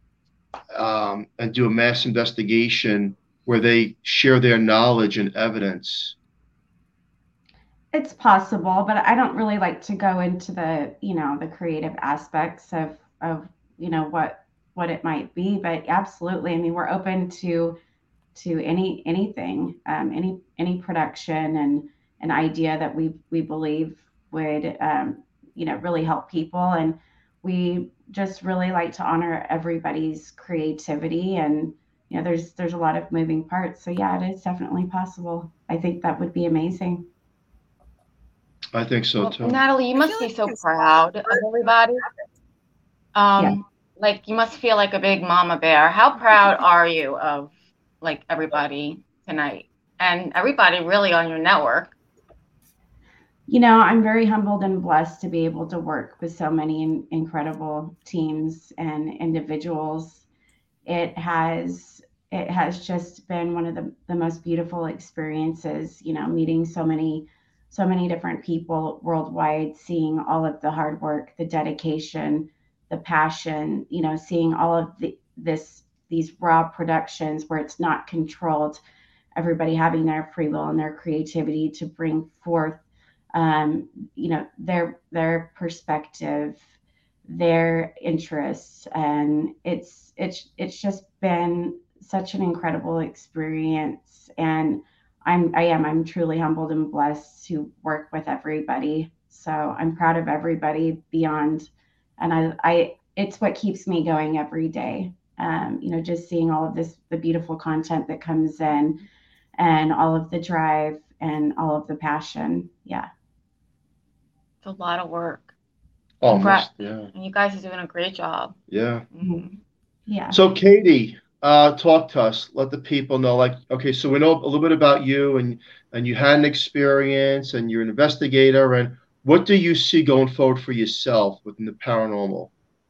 [SPEAKER 3] um, and do a mass investigation where they share their knowledge and evidence?
[SPEAKER 6] It's possible, but I don't really like to go into the, you know, the creative aspects of, of, you know, what, what it might be, but absolutely. I mean, we're open to, to any, anything, um, any, any production and an idea that we, we believe would, um, you know, really help people. And we just really like to honor everybody's creativity, and, you know, there's, there's a lot of moving parts. So yeah, it is definitely possible. I think that would be amazing.
[SPEAKER 3] I think so
[SPEAKER 2] Well,
[SPEAKER 3] too.
[SPEAKER 2] Natalie, you
[SPEAKER 7] I
[SPEAKER 2] must
[SPEAKER 7] feel
[SPEAKER 2] be
[SPEAKER 7] like
[SPEAKER 2] so
[SPEAKER 7] it's
[SPEAKER 2] proud of
[SPEAKER 7] hard.
[SPEAKER 2] everybody. Um,
[SPEAKER 6] Yeah.
[SPEAKER 2] like you must feel like a big mama bear. How proud are you of like everybody tonight and everybody really on your network?
[SPEAKER 6] You know, I'm very humbled and blessed to be able to work with so many in, incredible teams and individuals. It has it has just been one of the, the most beautiful experiences, you know, meeting so many so many different people worldwide, seeing all of the hard work, the dedication, the passion, you know, seeing all of the this these raw productions where it's not controlled, everybody having their free will and their creativity to bring forth um, you know, their their perspective, their interests, and it's it's it's just been such an incredible experience. And I'm I am I'm truly humbled and blessed to work with everybody. So I'm proud of everybody beyond, and I I it's what keeps me going every day. Um, you know, just seeing all of this the beautiful content that comes in, and all of the drive and all of the passion. Yeah.
[SPEAKER 2] It's a lot of work.
[SPEAKER 3] Almost, yeah.
[SPEAKER 2] And you guys are doing a great job.
[SPEAKER 3] Yeah.
[SPEAKER 2] Mhm.
[SPEAKER 6] Yeah.
[SPEAKER 3] So Katie, uh, talk to us. Let the people know. Like, okay, so we know a little bit about you, and and you had an experience, and you're an investigator. And what do you see going forward for yourself within the paranormal?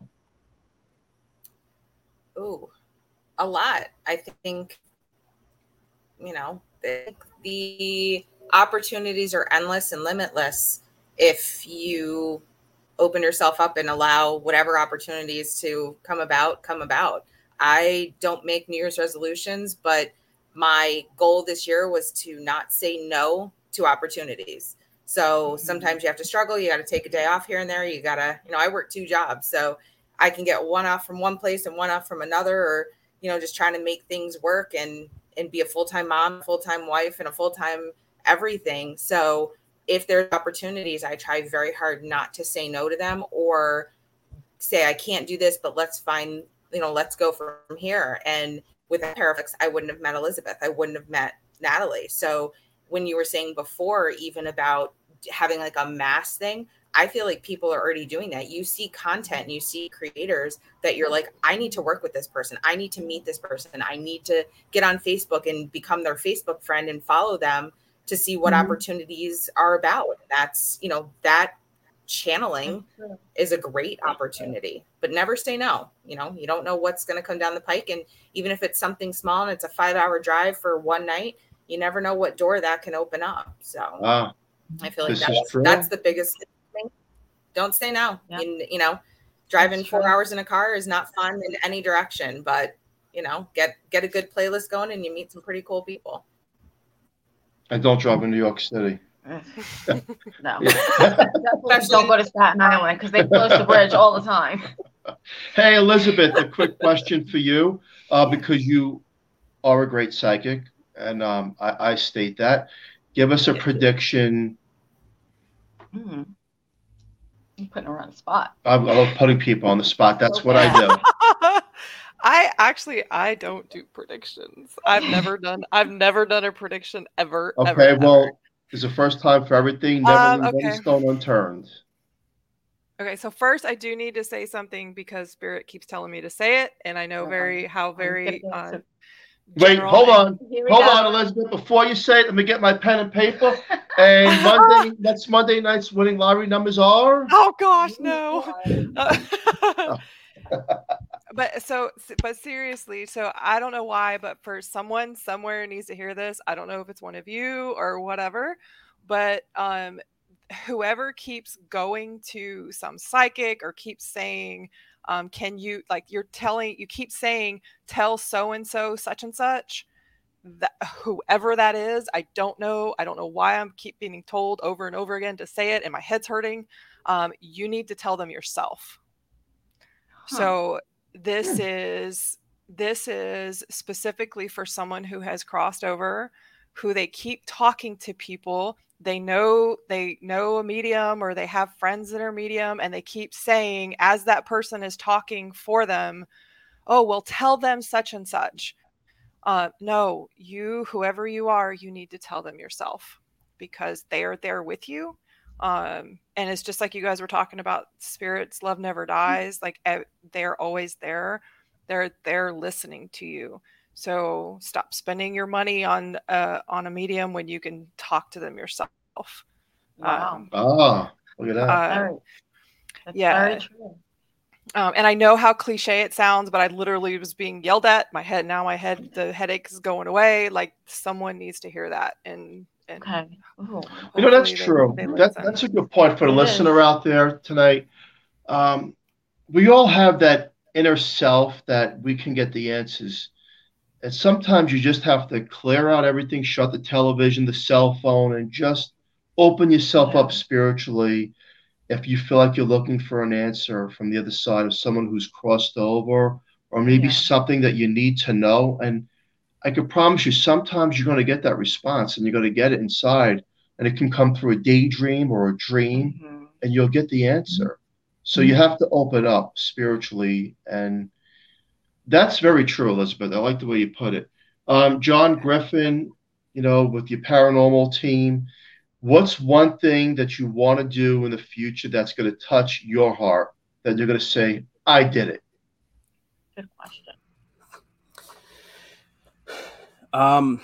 [SPEAKER 7] Ooh, a lot. I think, you know, the, the opportunities are endless and limitless if you open yourself up and allow whatever opportunities to come about, come about. I don't make New Year's resolutions, but my goal this year was to not say no to opportunities. So sometimes you have to struggle. You got to take a day off here and there. You got to, you know, I work two jobs, so I can get one off from one place and one off from another, or, you know, just trying to make things work and, and be a full-time mom, full-time wife, and a full-time everything. So if there's opportunities, I try very hard not to say no to them or say, I can't do this, but let's find, you know, let's go from here. And with Paraflix, I wouldn't have met Elizabeth. I wouldn't have met Natalie. So when you were saying before, even about having like a mass thing. I feel like people are already doing that. You see content and you see creators that you're like, I need to work with this person. I need to meet this person. I need to get on Facebook and become their Facebook friend and follow them to see what mm-hmm. opportunities are about. That's, you know, that channeling is a great opportunity, but never say no. You know, you don't know what's going to come down the pike. And even if it's something small and it's a five hour drive for one night, you never know what door that can open up. So
[SPEAKER 3] wow.
[SPEAKER 7] I feel like that's, that's the biggest thing. Don't say no. Yeah. You, you know, driving that's four true. hours in a car is not fun in any direction, but you know, get, get a good playlist going and you meet some pretty cool people.
[SPEAKER 3] And don't drive in New York City.
[SPEAKER 2] No. Don't go to Staten Island because they close the bridge all the time.
[SPEAKER 3] Hey, Elizabeth, a quick question for you, uh, because you are a great psychic, and um, I, I state that. Give us a prediction.
[SPEAKER 2] Hmm. I'm putting her on the spot.
[SPEAKER 3] I, I love putting people on the spot. That's okay. What I do.
[SPEAKER 4] I actually I don't do predictions. I've never done I've never done a prediction ever.
[SPEAKER 3] Okay,
[SPEAKER 4] ever,
[SPEAKER 3] well,
[SPEAKER 4] ever.
[SPEAKER 3] It's the first time for everything. Never
[SPEAKER 4] um,
[SPEAKER 3] leave
[SPEAKER 4] okay.
[SPEAKER 3] one stone unturned.
[SPEAKER 4] Okay, so first I do need to say something because Spirit keeps telling me to say it, and I know very how very. Uh,
[SPEAKER 3] Wait, hold on, hold go. on, Elizabeth. Before you say it, let me get my pen and paper. And Monday, next Monday night's winning lottery numbers are.
[SPEAKER 4] Oh gosh, no. Uh, But so, but seriously, so I don't know why, but for someone somewhere needs to hear this. I don't know if it's one of you or whatever, but um, whoever keeps going to some psychic or keeps saying, um, can you, like you're telling, you keep saying, tell so-and-so such and such, that whoever that is, I don't know. I don't know why I'm keep being told over and over again to say it and my head's hurting. Um, you need to tell them yourself. Huh. So this is this is specifically for someone who has crossed over, who they keep talking to people. They know they know a medium or they have friends that are medium, and they keep saying as that person is talking for them, oh, well, tell them such and such. Uh, no, you, whoever you are, you need to tell them yourself because they are there with you. Um, and it's just like you guys were talking about spirits, love never dies. Like they're always there. They're, they're listening to you. So stop spending your money on, uh, on a medium when you can talk to them yourself.
[SPEAKER 2] Wow.
[SPEAKER 3] Um, oh, look at that.
[SPEAKER 4] Uh,
[SPEAKER 2] That's
[SPEAKER 4] yeah.
[SPEAKER 2] very true.
[SPEAKER 4] Um, and I know how cliche it sounds, but I literally was being yelled at. My head, now my head, the headache is going away. Like someone needs to hear that. And, and
[SPEAKER 2] okay. Ooh,
[SPEAKER 3] you know, that's
[SPEAKER 4] they,
[SPEAKER 3] true.
[SPEAKER 4] they
[SPEAKER 3] that, that's a good point for the
[SPEAKER 2] it
[SPEAKER 3] listener
[SPEAKER 2] is.
[SPEAKER 3] out there tonight. Um, we all have that inner self that we can get the answers. And sometimes you just have to clear out everything, shut the television, the cell phone, and just open yourself
[SPEAKER 2] Yeah.
[SPEAKER 3] up spiritually. If you feel like you're looking for an answer from the other side of someone who's crossed over, or maybe
[SPEAKER 2] Yeah.
[SPEAKER 3] something that you need to know. And I can promise you, sometimes you're going to get that response and you're going to get it inside, and it can come through a daydream or a dream,
[SPEAKER 2] Mm-hmm.
[SPEAKER 3] and you'll get the answer. So you have to open up spiritually. And that's very true, Elizabeth. I like the way you put it. Um, John Griffin, you know, with your paranormal team, what's one thing that you want to do in the future that's going to touch your heart, that you're going to say, I did it?
[SPEAKER 2] Good question.
[SPEAKER 5] Um,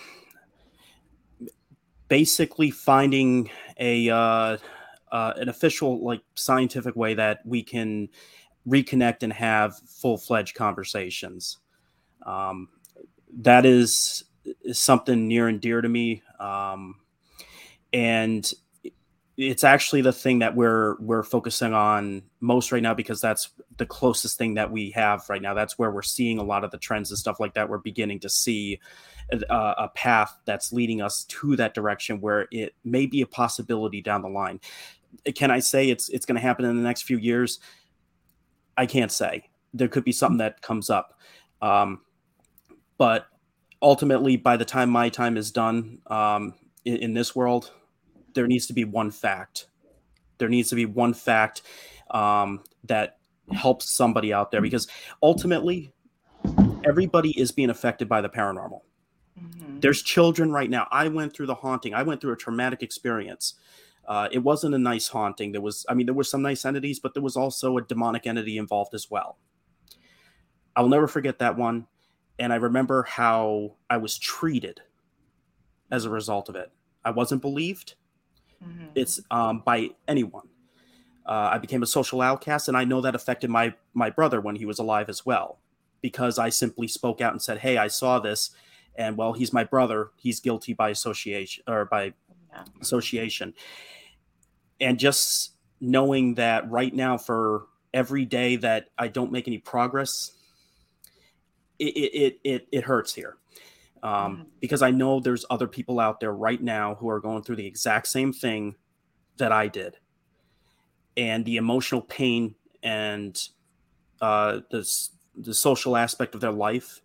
[SPEAKER 5] basically finding a uh, uh, an official, like, scientific way that we can reconnect and have full-fledged conversations. Um, that is, is something near and dear to me. Um, and it's actually the thing that we're we're focusing on most right now, because that's the closest thing that we have right now. That's where we're seeing a lot of the trends and stuff like that. We're beginning to see a, a path that's leading us to that direction where it may be a possibility down the line. Can I say it's it's going to happen in the next few years? I can't say. There could be something that comes up. Um, but ultimately, by the time my time is done um, in, in this world, there needs to be one fact. There needs to be one fact um, that helps somebody out there, because ultimately everybody is being affected by the paranormal. Mm-hmm. There's children right now. I went through the haunting. I went through a traumatic experience. Uh, it wasn't a nice haunting. There was, I mean, there were some nice entities, but there was also a demonic entity involved as well. I will never forget that one. And I remember how I was treated as a result of it. I wasn't believed. Mm-hmm. It's um, by anyone. Uh, I became a social outcast, and I know that affected my my brother when he was alive as well, because I simply spoke out and said, "Hey, I saw this, and well, he's my brother. He's guilty by association or by yeah. association." And just knowing that right now, for every day that I don't make any progress, it it it it hurts here, um, mm-hmm. because I know there's other people out there right now who are going through the exact same thing that I did. And the emotional pain and uh, the, the social aspect of their life,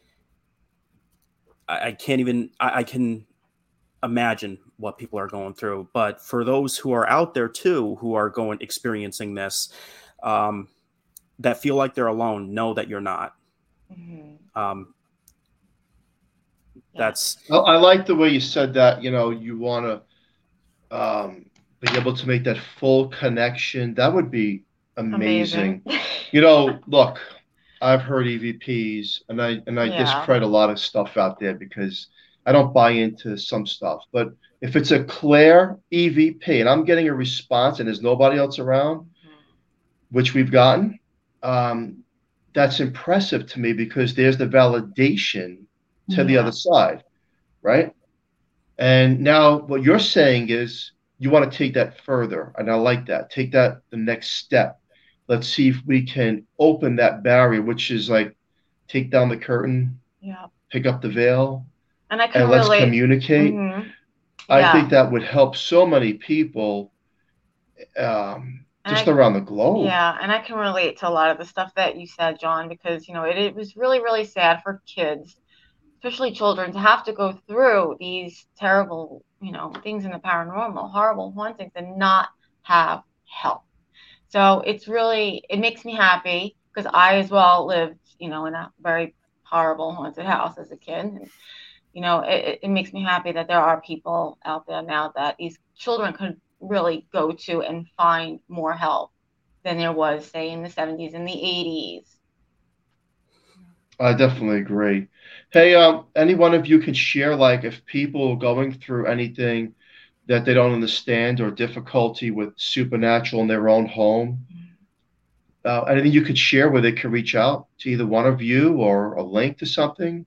[SPEAKER 5] I, I can't even, I, I can imagine what people are going through. But for those who are out there too, who are going, experiencing this, um, that feel like they're alone, know that you're not. Mm-hmm. Um,
[SPEAKER 3] yeah.
[SPEAKER 5] That's.
[SPEAKER 3] I, I like the way you said that, you know, you want to, um, be able to make that full connection. That would be amazing. amazing. You know, look, I've heard E V Ps, and I and I yeah. discredit a lot of stuff out there because I don't buy into some stuff. But if it's a clear E V P and I'm getting a response and there's nobody else around, which we've gotten, um, that's impressive to me because there's the validation to yeah. the other side, right? And now what you're saying is, you want to take that further, and I like that. Take that the next step. Let's see if we can open that barrier, which is like take down the curtain,
[SPEAKER 2] yeah,
[SPEAKER 3] pick up the veil,
[SPEAKER 2] and I can
[SPEAKER 3] and let's
[SPEAKER 2] relate.
[SPEAKER 3] communicate.
[SPEAKER 2] Mm-hmm.
[SPEAKER 3] I
[SPEAKER 2] yeah.
[SPEAKER 3] think that would help so many people um, just
[SPEAKER 2] I,
[SPEAKER 3] around the globe.
[SPEAKER 2] Yeah, and I can relate to a lot of the stuff that you said, John, because you know it, it was really, really sad for kids, especially children, to have to go through these terrible, you know, things in the paranormal, horrible hauntings, and not have help. So it's really, it makes me happy because I as well lived, you know, in a very horrible haunted house as a kid. And, you know, it, it makes me happy that there are people out there now that these children could really go to and find more help than there was, say, in the seventies and the eighties.
[SPEAKER 3] I definitely agree. Hey, um, any one of you can share, like, if people are going through anything that they don't understand or difficulty with supernatural in their own home, uh, anything you could share where they can reach out to either one of you or a link to something?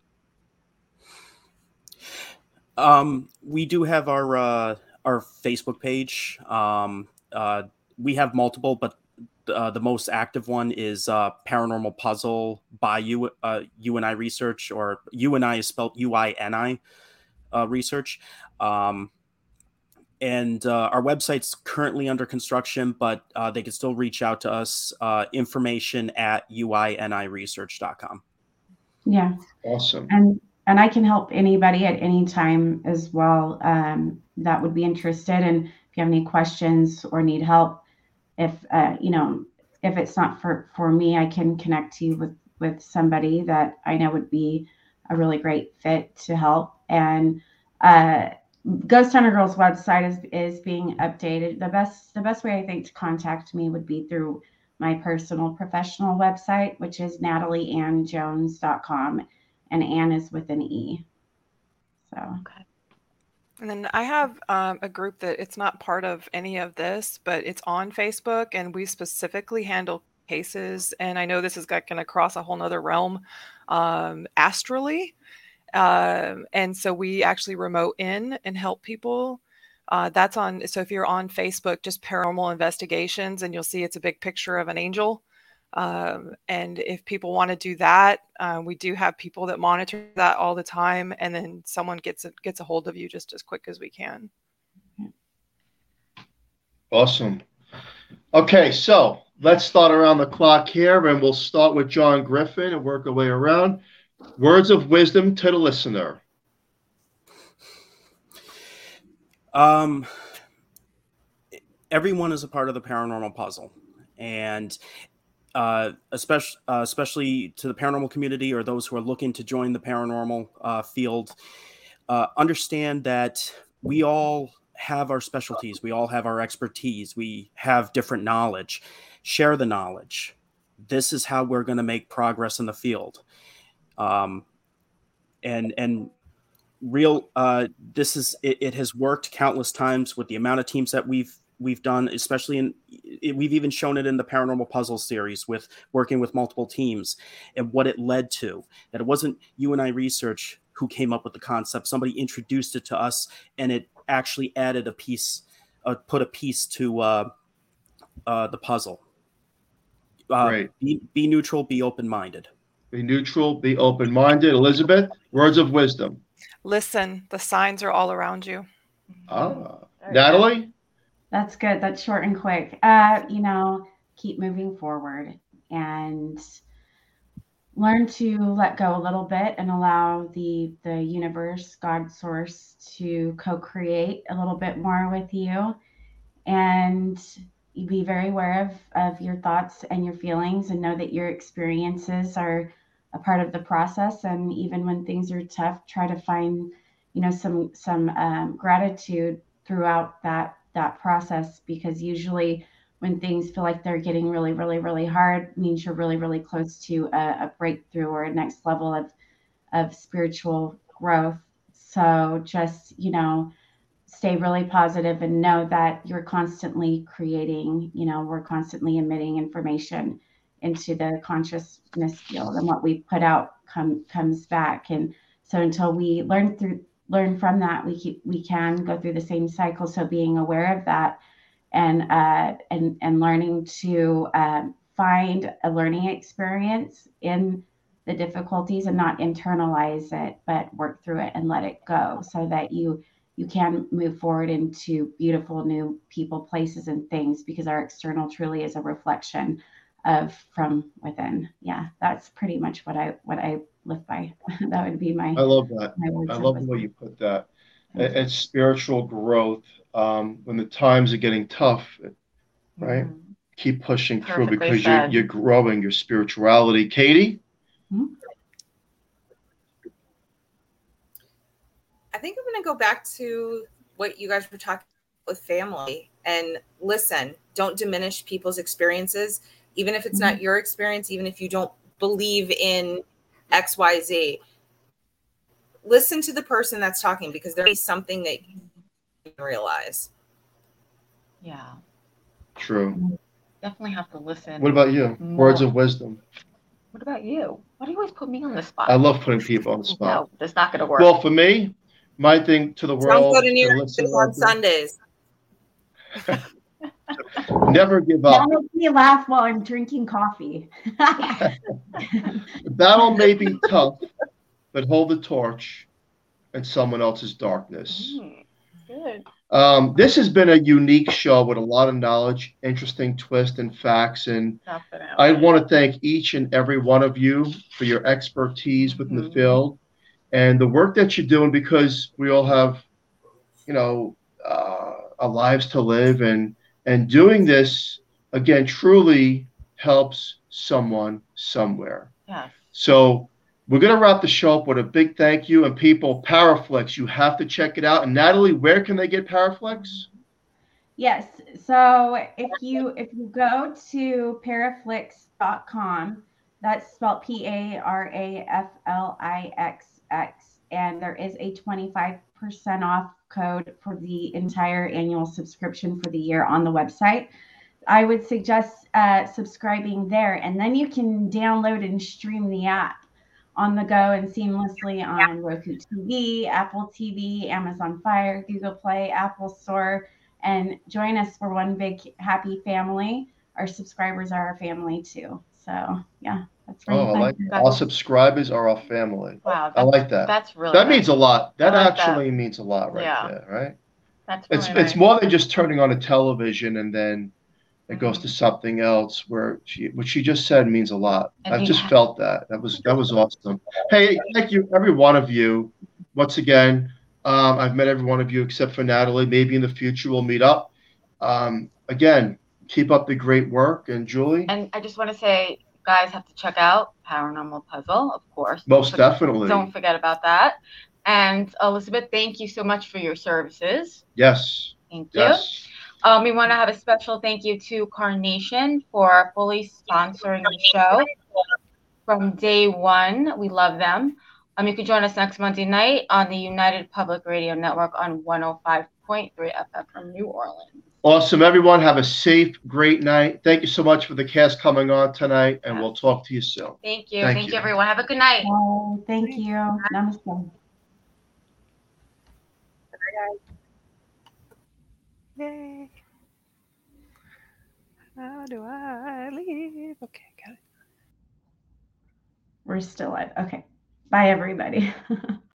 [SPEAKER 5] Um, we do have our uh, our Facebook page. Um, uh, we have multiple, but Uh, the most active one is uh, Paranormal Puzzle by you, uh, U N I Research, or U N I is spelled U I N I uh, Research. Um, and uh, our website's currently under construction, but uh, they can still reach out to us. Uh, information at U I N I research dot com.
[SPEAKER 6] Yeah.
[SPEAKER 3] Awesome.
[SPEAKER 6] And and I can help anybody at any time as well um, that would be interested. And if you have any questions or need help, if, uh, you know, if it's not for, for me, I can connect you with, with somebody that I know would be a really great fit to help. And uh, Ghost Hunter Girls website is, is being updated. The best, the best way I think to contact me would be through my personal professional website, which is natalie ann jones dot com. And Ann is with an E. So,
[SPEAKER 4] okay. And then I have um, a group that it's not part of any of this, but it's on Facebook, and we specifically handle cases. And I know this is going to cross a whole nother realm um, astrally. Um, and so we actually remote in and help people. Uh, that's on. So if you're on Facebook, just Paranormal Investigations, and you'll see it's a big picture of an angel. Um, and if people want to do that, uh, we do have people that monitor that all the time, and then someone gets a, gets a hold of you just as quick as we can.
[SPEAKER 3] Awesome. Okay, so let's start around the clock here, and we'll start with John Griffin and work our way around. Words of wisdom to the listener.
[SPEAKER 5] Um, everyone is a part of the paranormal puzzle, and Uh, especially, uh, especially to the paranormal community or those who are looking to join the paranormal uh, field, uh, understand that we all have our specialties. We all have our expertise. We have different knowledge. Share the knowledge. This is how we're going to make progress in the field. Um, and and real, uh, this is it, it has worked countless times with the amount of teams that we've we've done, especially in it, we've even shown it in the Paranormal Puzzle series with working with multiple teams and what it led to. That it wasn't you and I research who came up with the concept. Somebody introduced it to us, and it actually added a piece, uh, put a piece to uh, uh, the puzzle. Uh,
[SPEAKER 3] Great.
[SPEAKER 5] Be, be neutral, be open-minded.
[SPEAKER 3] Be neutral, be open-minded. Elizabeth, words of wisdom.
[SPEAKER 4] Listen, the signs are all around you.
[SPEAKER 3] Ah, Natalie?
[SPEAKER 6] That's good. That's short and quick. Uh, you know, keep moving forward and learn to let go a little bit and allow the the universe, God source, to co-create a little bit more with you. And be very aware of, of your thoughts and your feelings, and know that your experiences are a part of the process. And even when things are tough, try to find, you know, some some um, gratitude throughout that that process, because usually when things feel like they're getting really, really, really hard, means you're really, really close to a, a breakthrough or a next level of of spiritual growth. So just, you know, stay really positive and know that you're constantly creating, you know, we're constantly emitting information into the consciousness field, and what we put out come, comes back. And so until we learn through, learn from that, we keep, we can go through the same cycle. So being aware of that and, uh, and, and learning to um, find a learning experience in the difficulties and not internalize it, but work through it and let it go, so that you you can move forward into beautiful new people, places, and things, because our external truly is a reflection of from within. Yeah, that's pretty much what I what I live by. That would be my.
[SPEAKER 3] I love that.
[SPEAKER 6] My words
[SPEAKER 3] I
[SPEAKER 6] of
[SPEAKER 3] love the
[SPEAKER 6] wisdom.
[SPEAKER 3] way you put that. It- It's spiritual growth. Um, when the times are getting tough, right?
[SPEAKER 2] Mhm.
[SPEAKER 3] Keep pushing through,
[SPEAKER 2] Perfectly
[SPEAKER 3] because you're
[SPEAKER 2] said.
[SPEAKER 3] you're growing your spirituality. Katie?
[SPEAKER 7] I think I'm going to go back to what you guys were talking about with family, and listen. Don't diminish people's experiences, even if it's
[SPEAKER 6] Mhm.
[SPEAKER 7] not your experience, even if you don't believe in X, Y, Z. Listen to the person that's talking, because there is something that you can realize.
[SPEAKER 2] Yeah,
[SPEAKER 3] True.
[SPEAKER 2] definitely have to listen.
[SPEAKER 3] What about you?
[SPEAKER 2] More.
[SPEAKER 3] Words of wisdom.
[SPEAKER 2] What about you? Why do you always put me on the spot?
[SPEAKER 3] I love putting people on the spot.
[SPEAKER 2] No, that's not going to work.
[SPEAKER 3] Well, for me, my thing to the
[SPEAKER 7] Don't
[SPEAKER 3] world,
[SPEAKER 7] go to New
[SPEAKER 3] to
[SPEAKER 7] York City
[SPEAKER 3] listeners,
[SPEAKER 7] on Sundays.
[SPEAKER 3] never give
[SPEAKER 6] That
[SPEAKER 3] up.
[SPEAKER 6] makes me laugh while I'm drinking coffee.
[SPEAKER 3] The battle may be tough, but hold the torch in someone else's darkness.
[SPEAKER 2] Mm, good.
[SPEAKER 3] Um, this has been a unique show with a lot of knowledge, interesting twists and facts, and
[SPEAKER 2] Definitely.
[SPEAKER 3] I want to thank each and every one of you for your expertise within the
[SPEAKER 2] Mhm.
[SPEAKER 3] field and the work that you're doing, because we all have, you know, uh, our lives to live, and and doing this again truly helps someone somewhere.
[SPEAKER 2] Yes.
[SPEAKER 3] So we're going to wrap the show up with a big thank you. And people, Paraflix, you have to check it out. And Natalie, where can they get Paraflix?
[SPEAKER 6] Yes. So if you if you go to paraflix dot com, that's spelled P A R A F L I X X, and there is a twenty-five percent off code for the entire annual subscription for the year on the website. I would suggest uh, subscribing there, and then you can download and stream the app on the go and seamlessly on Roku T V, Apple T V, Amazon Fire, Google Play, Apple Store, and join us for one big happy family. Our subscribers are our family too. So yeah, that's where
[SPEAKER 3] Oh,
[SPEAKER 6] you
[SPEAKER 3] I
[SPEAKER 6] find
[SPEAKER 3] like
[SPEAKER 6] it.
[SPEAKER 3] our subscribers are our family.
[SPEAKER 2] Wow.
[SPEAKER 3] I like that.
[SPEAKER 2] That's really
[SPEAKER 3] That
[SPEAKER 2] nice.
[SPEAKER 3] means a lot. That
[SPEAKER 2] I like that.
[SPEAKER 3] actually means a lot right
[SPEAKER 2] Yeah.
[SPEAKER 3] there, right?
[SPEAKER 2] That's
[SPEAKER 3] It's
[SPEAKER 2] really
[SPEAKER 3] it's
[SPEAKER 2] nice.
[SPEAKER 3] more than just turning on a television and then it goes
[SPEAKER 2] Mhm.
[SPEAKER 3] to something else, where she, what she just said means a lot.
[SPEAKER 2] And
[SPEAKER 3] I've
[SPEAKER 2] you
[SPEAKER 3] just
[SPEAKER 2] ha-
[SPEAKER 3] felt that. That was that was awesome. Hey, thank you, every one of you. Once again, um, I've met every one of you except for Natalie. Maybe in the future we'll meet up. Um, again, keep up the great work. And Julie?
[SPEAKER 2] And I just want to say, you guys have to check out Paranormal Puzzle, of course.
[SPEAKER 3] Most
[SPEAKER 2] Don't
[SPEAKER 3] definitely.
[SPEAKER 2] Don't forget about that. And Elizabeth, thank you so much for your services.
[SPEAKER 3] Yes.
[SPEAKER 2] Thank you.
[SPEAKER 3] Yes.
[SPEAKER 2] Um, we want to have a special thank you to Carnation for fully sponsoring the show from day one. We love them. Um, you can join us next Monday night on the United Public Radio Network on one oh five point three F M from New Orleans.
[SPEAKER 3] Awesome, everyone. Have a safe, great night. Thank you so much for the cast coming on tonight, and we'll talk to you soon.
[SPEAKER 2] Thank you.
[SPEAKER 3] Thank
[SPEAKER 2] Thank,
[SPEAKER 3] you.
[SPEAKER 2] you, everyone. Have a good night.
[SPEAKER 6] Oh, thank you. Namaste.
[SPEAKER 4] Yay. How do I leave? Okay, got it.
[SPEAKER 6] We're still at, okay. Bye, everybody.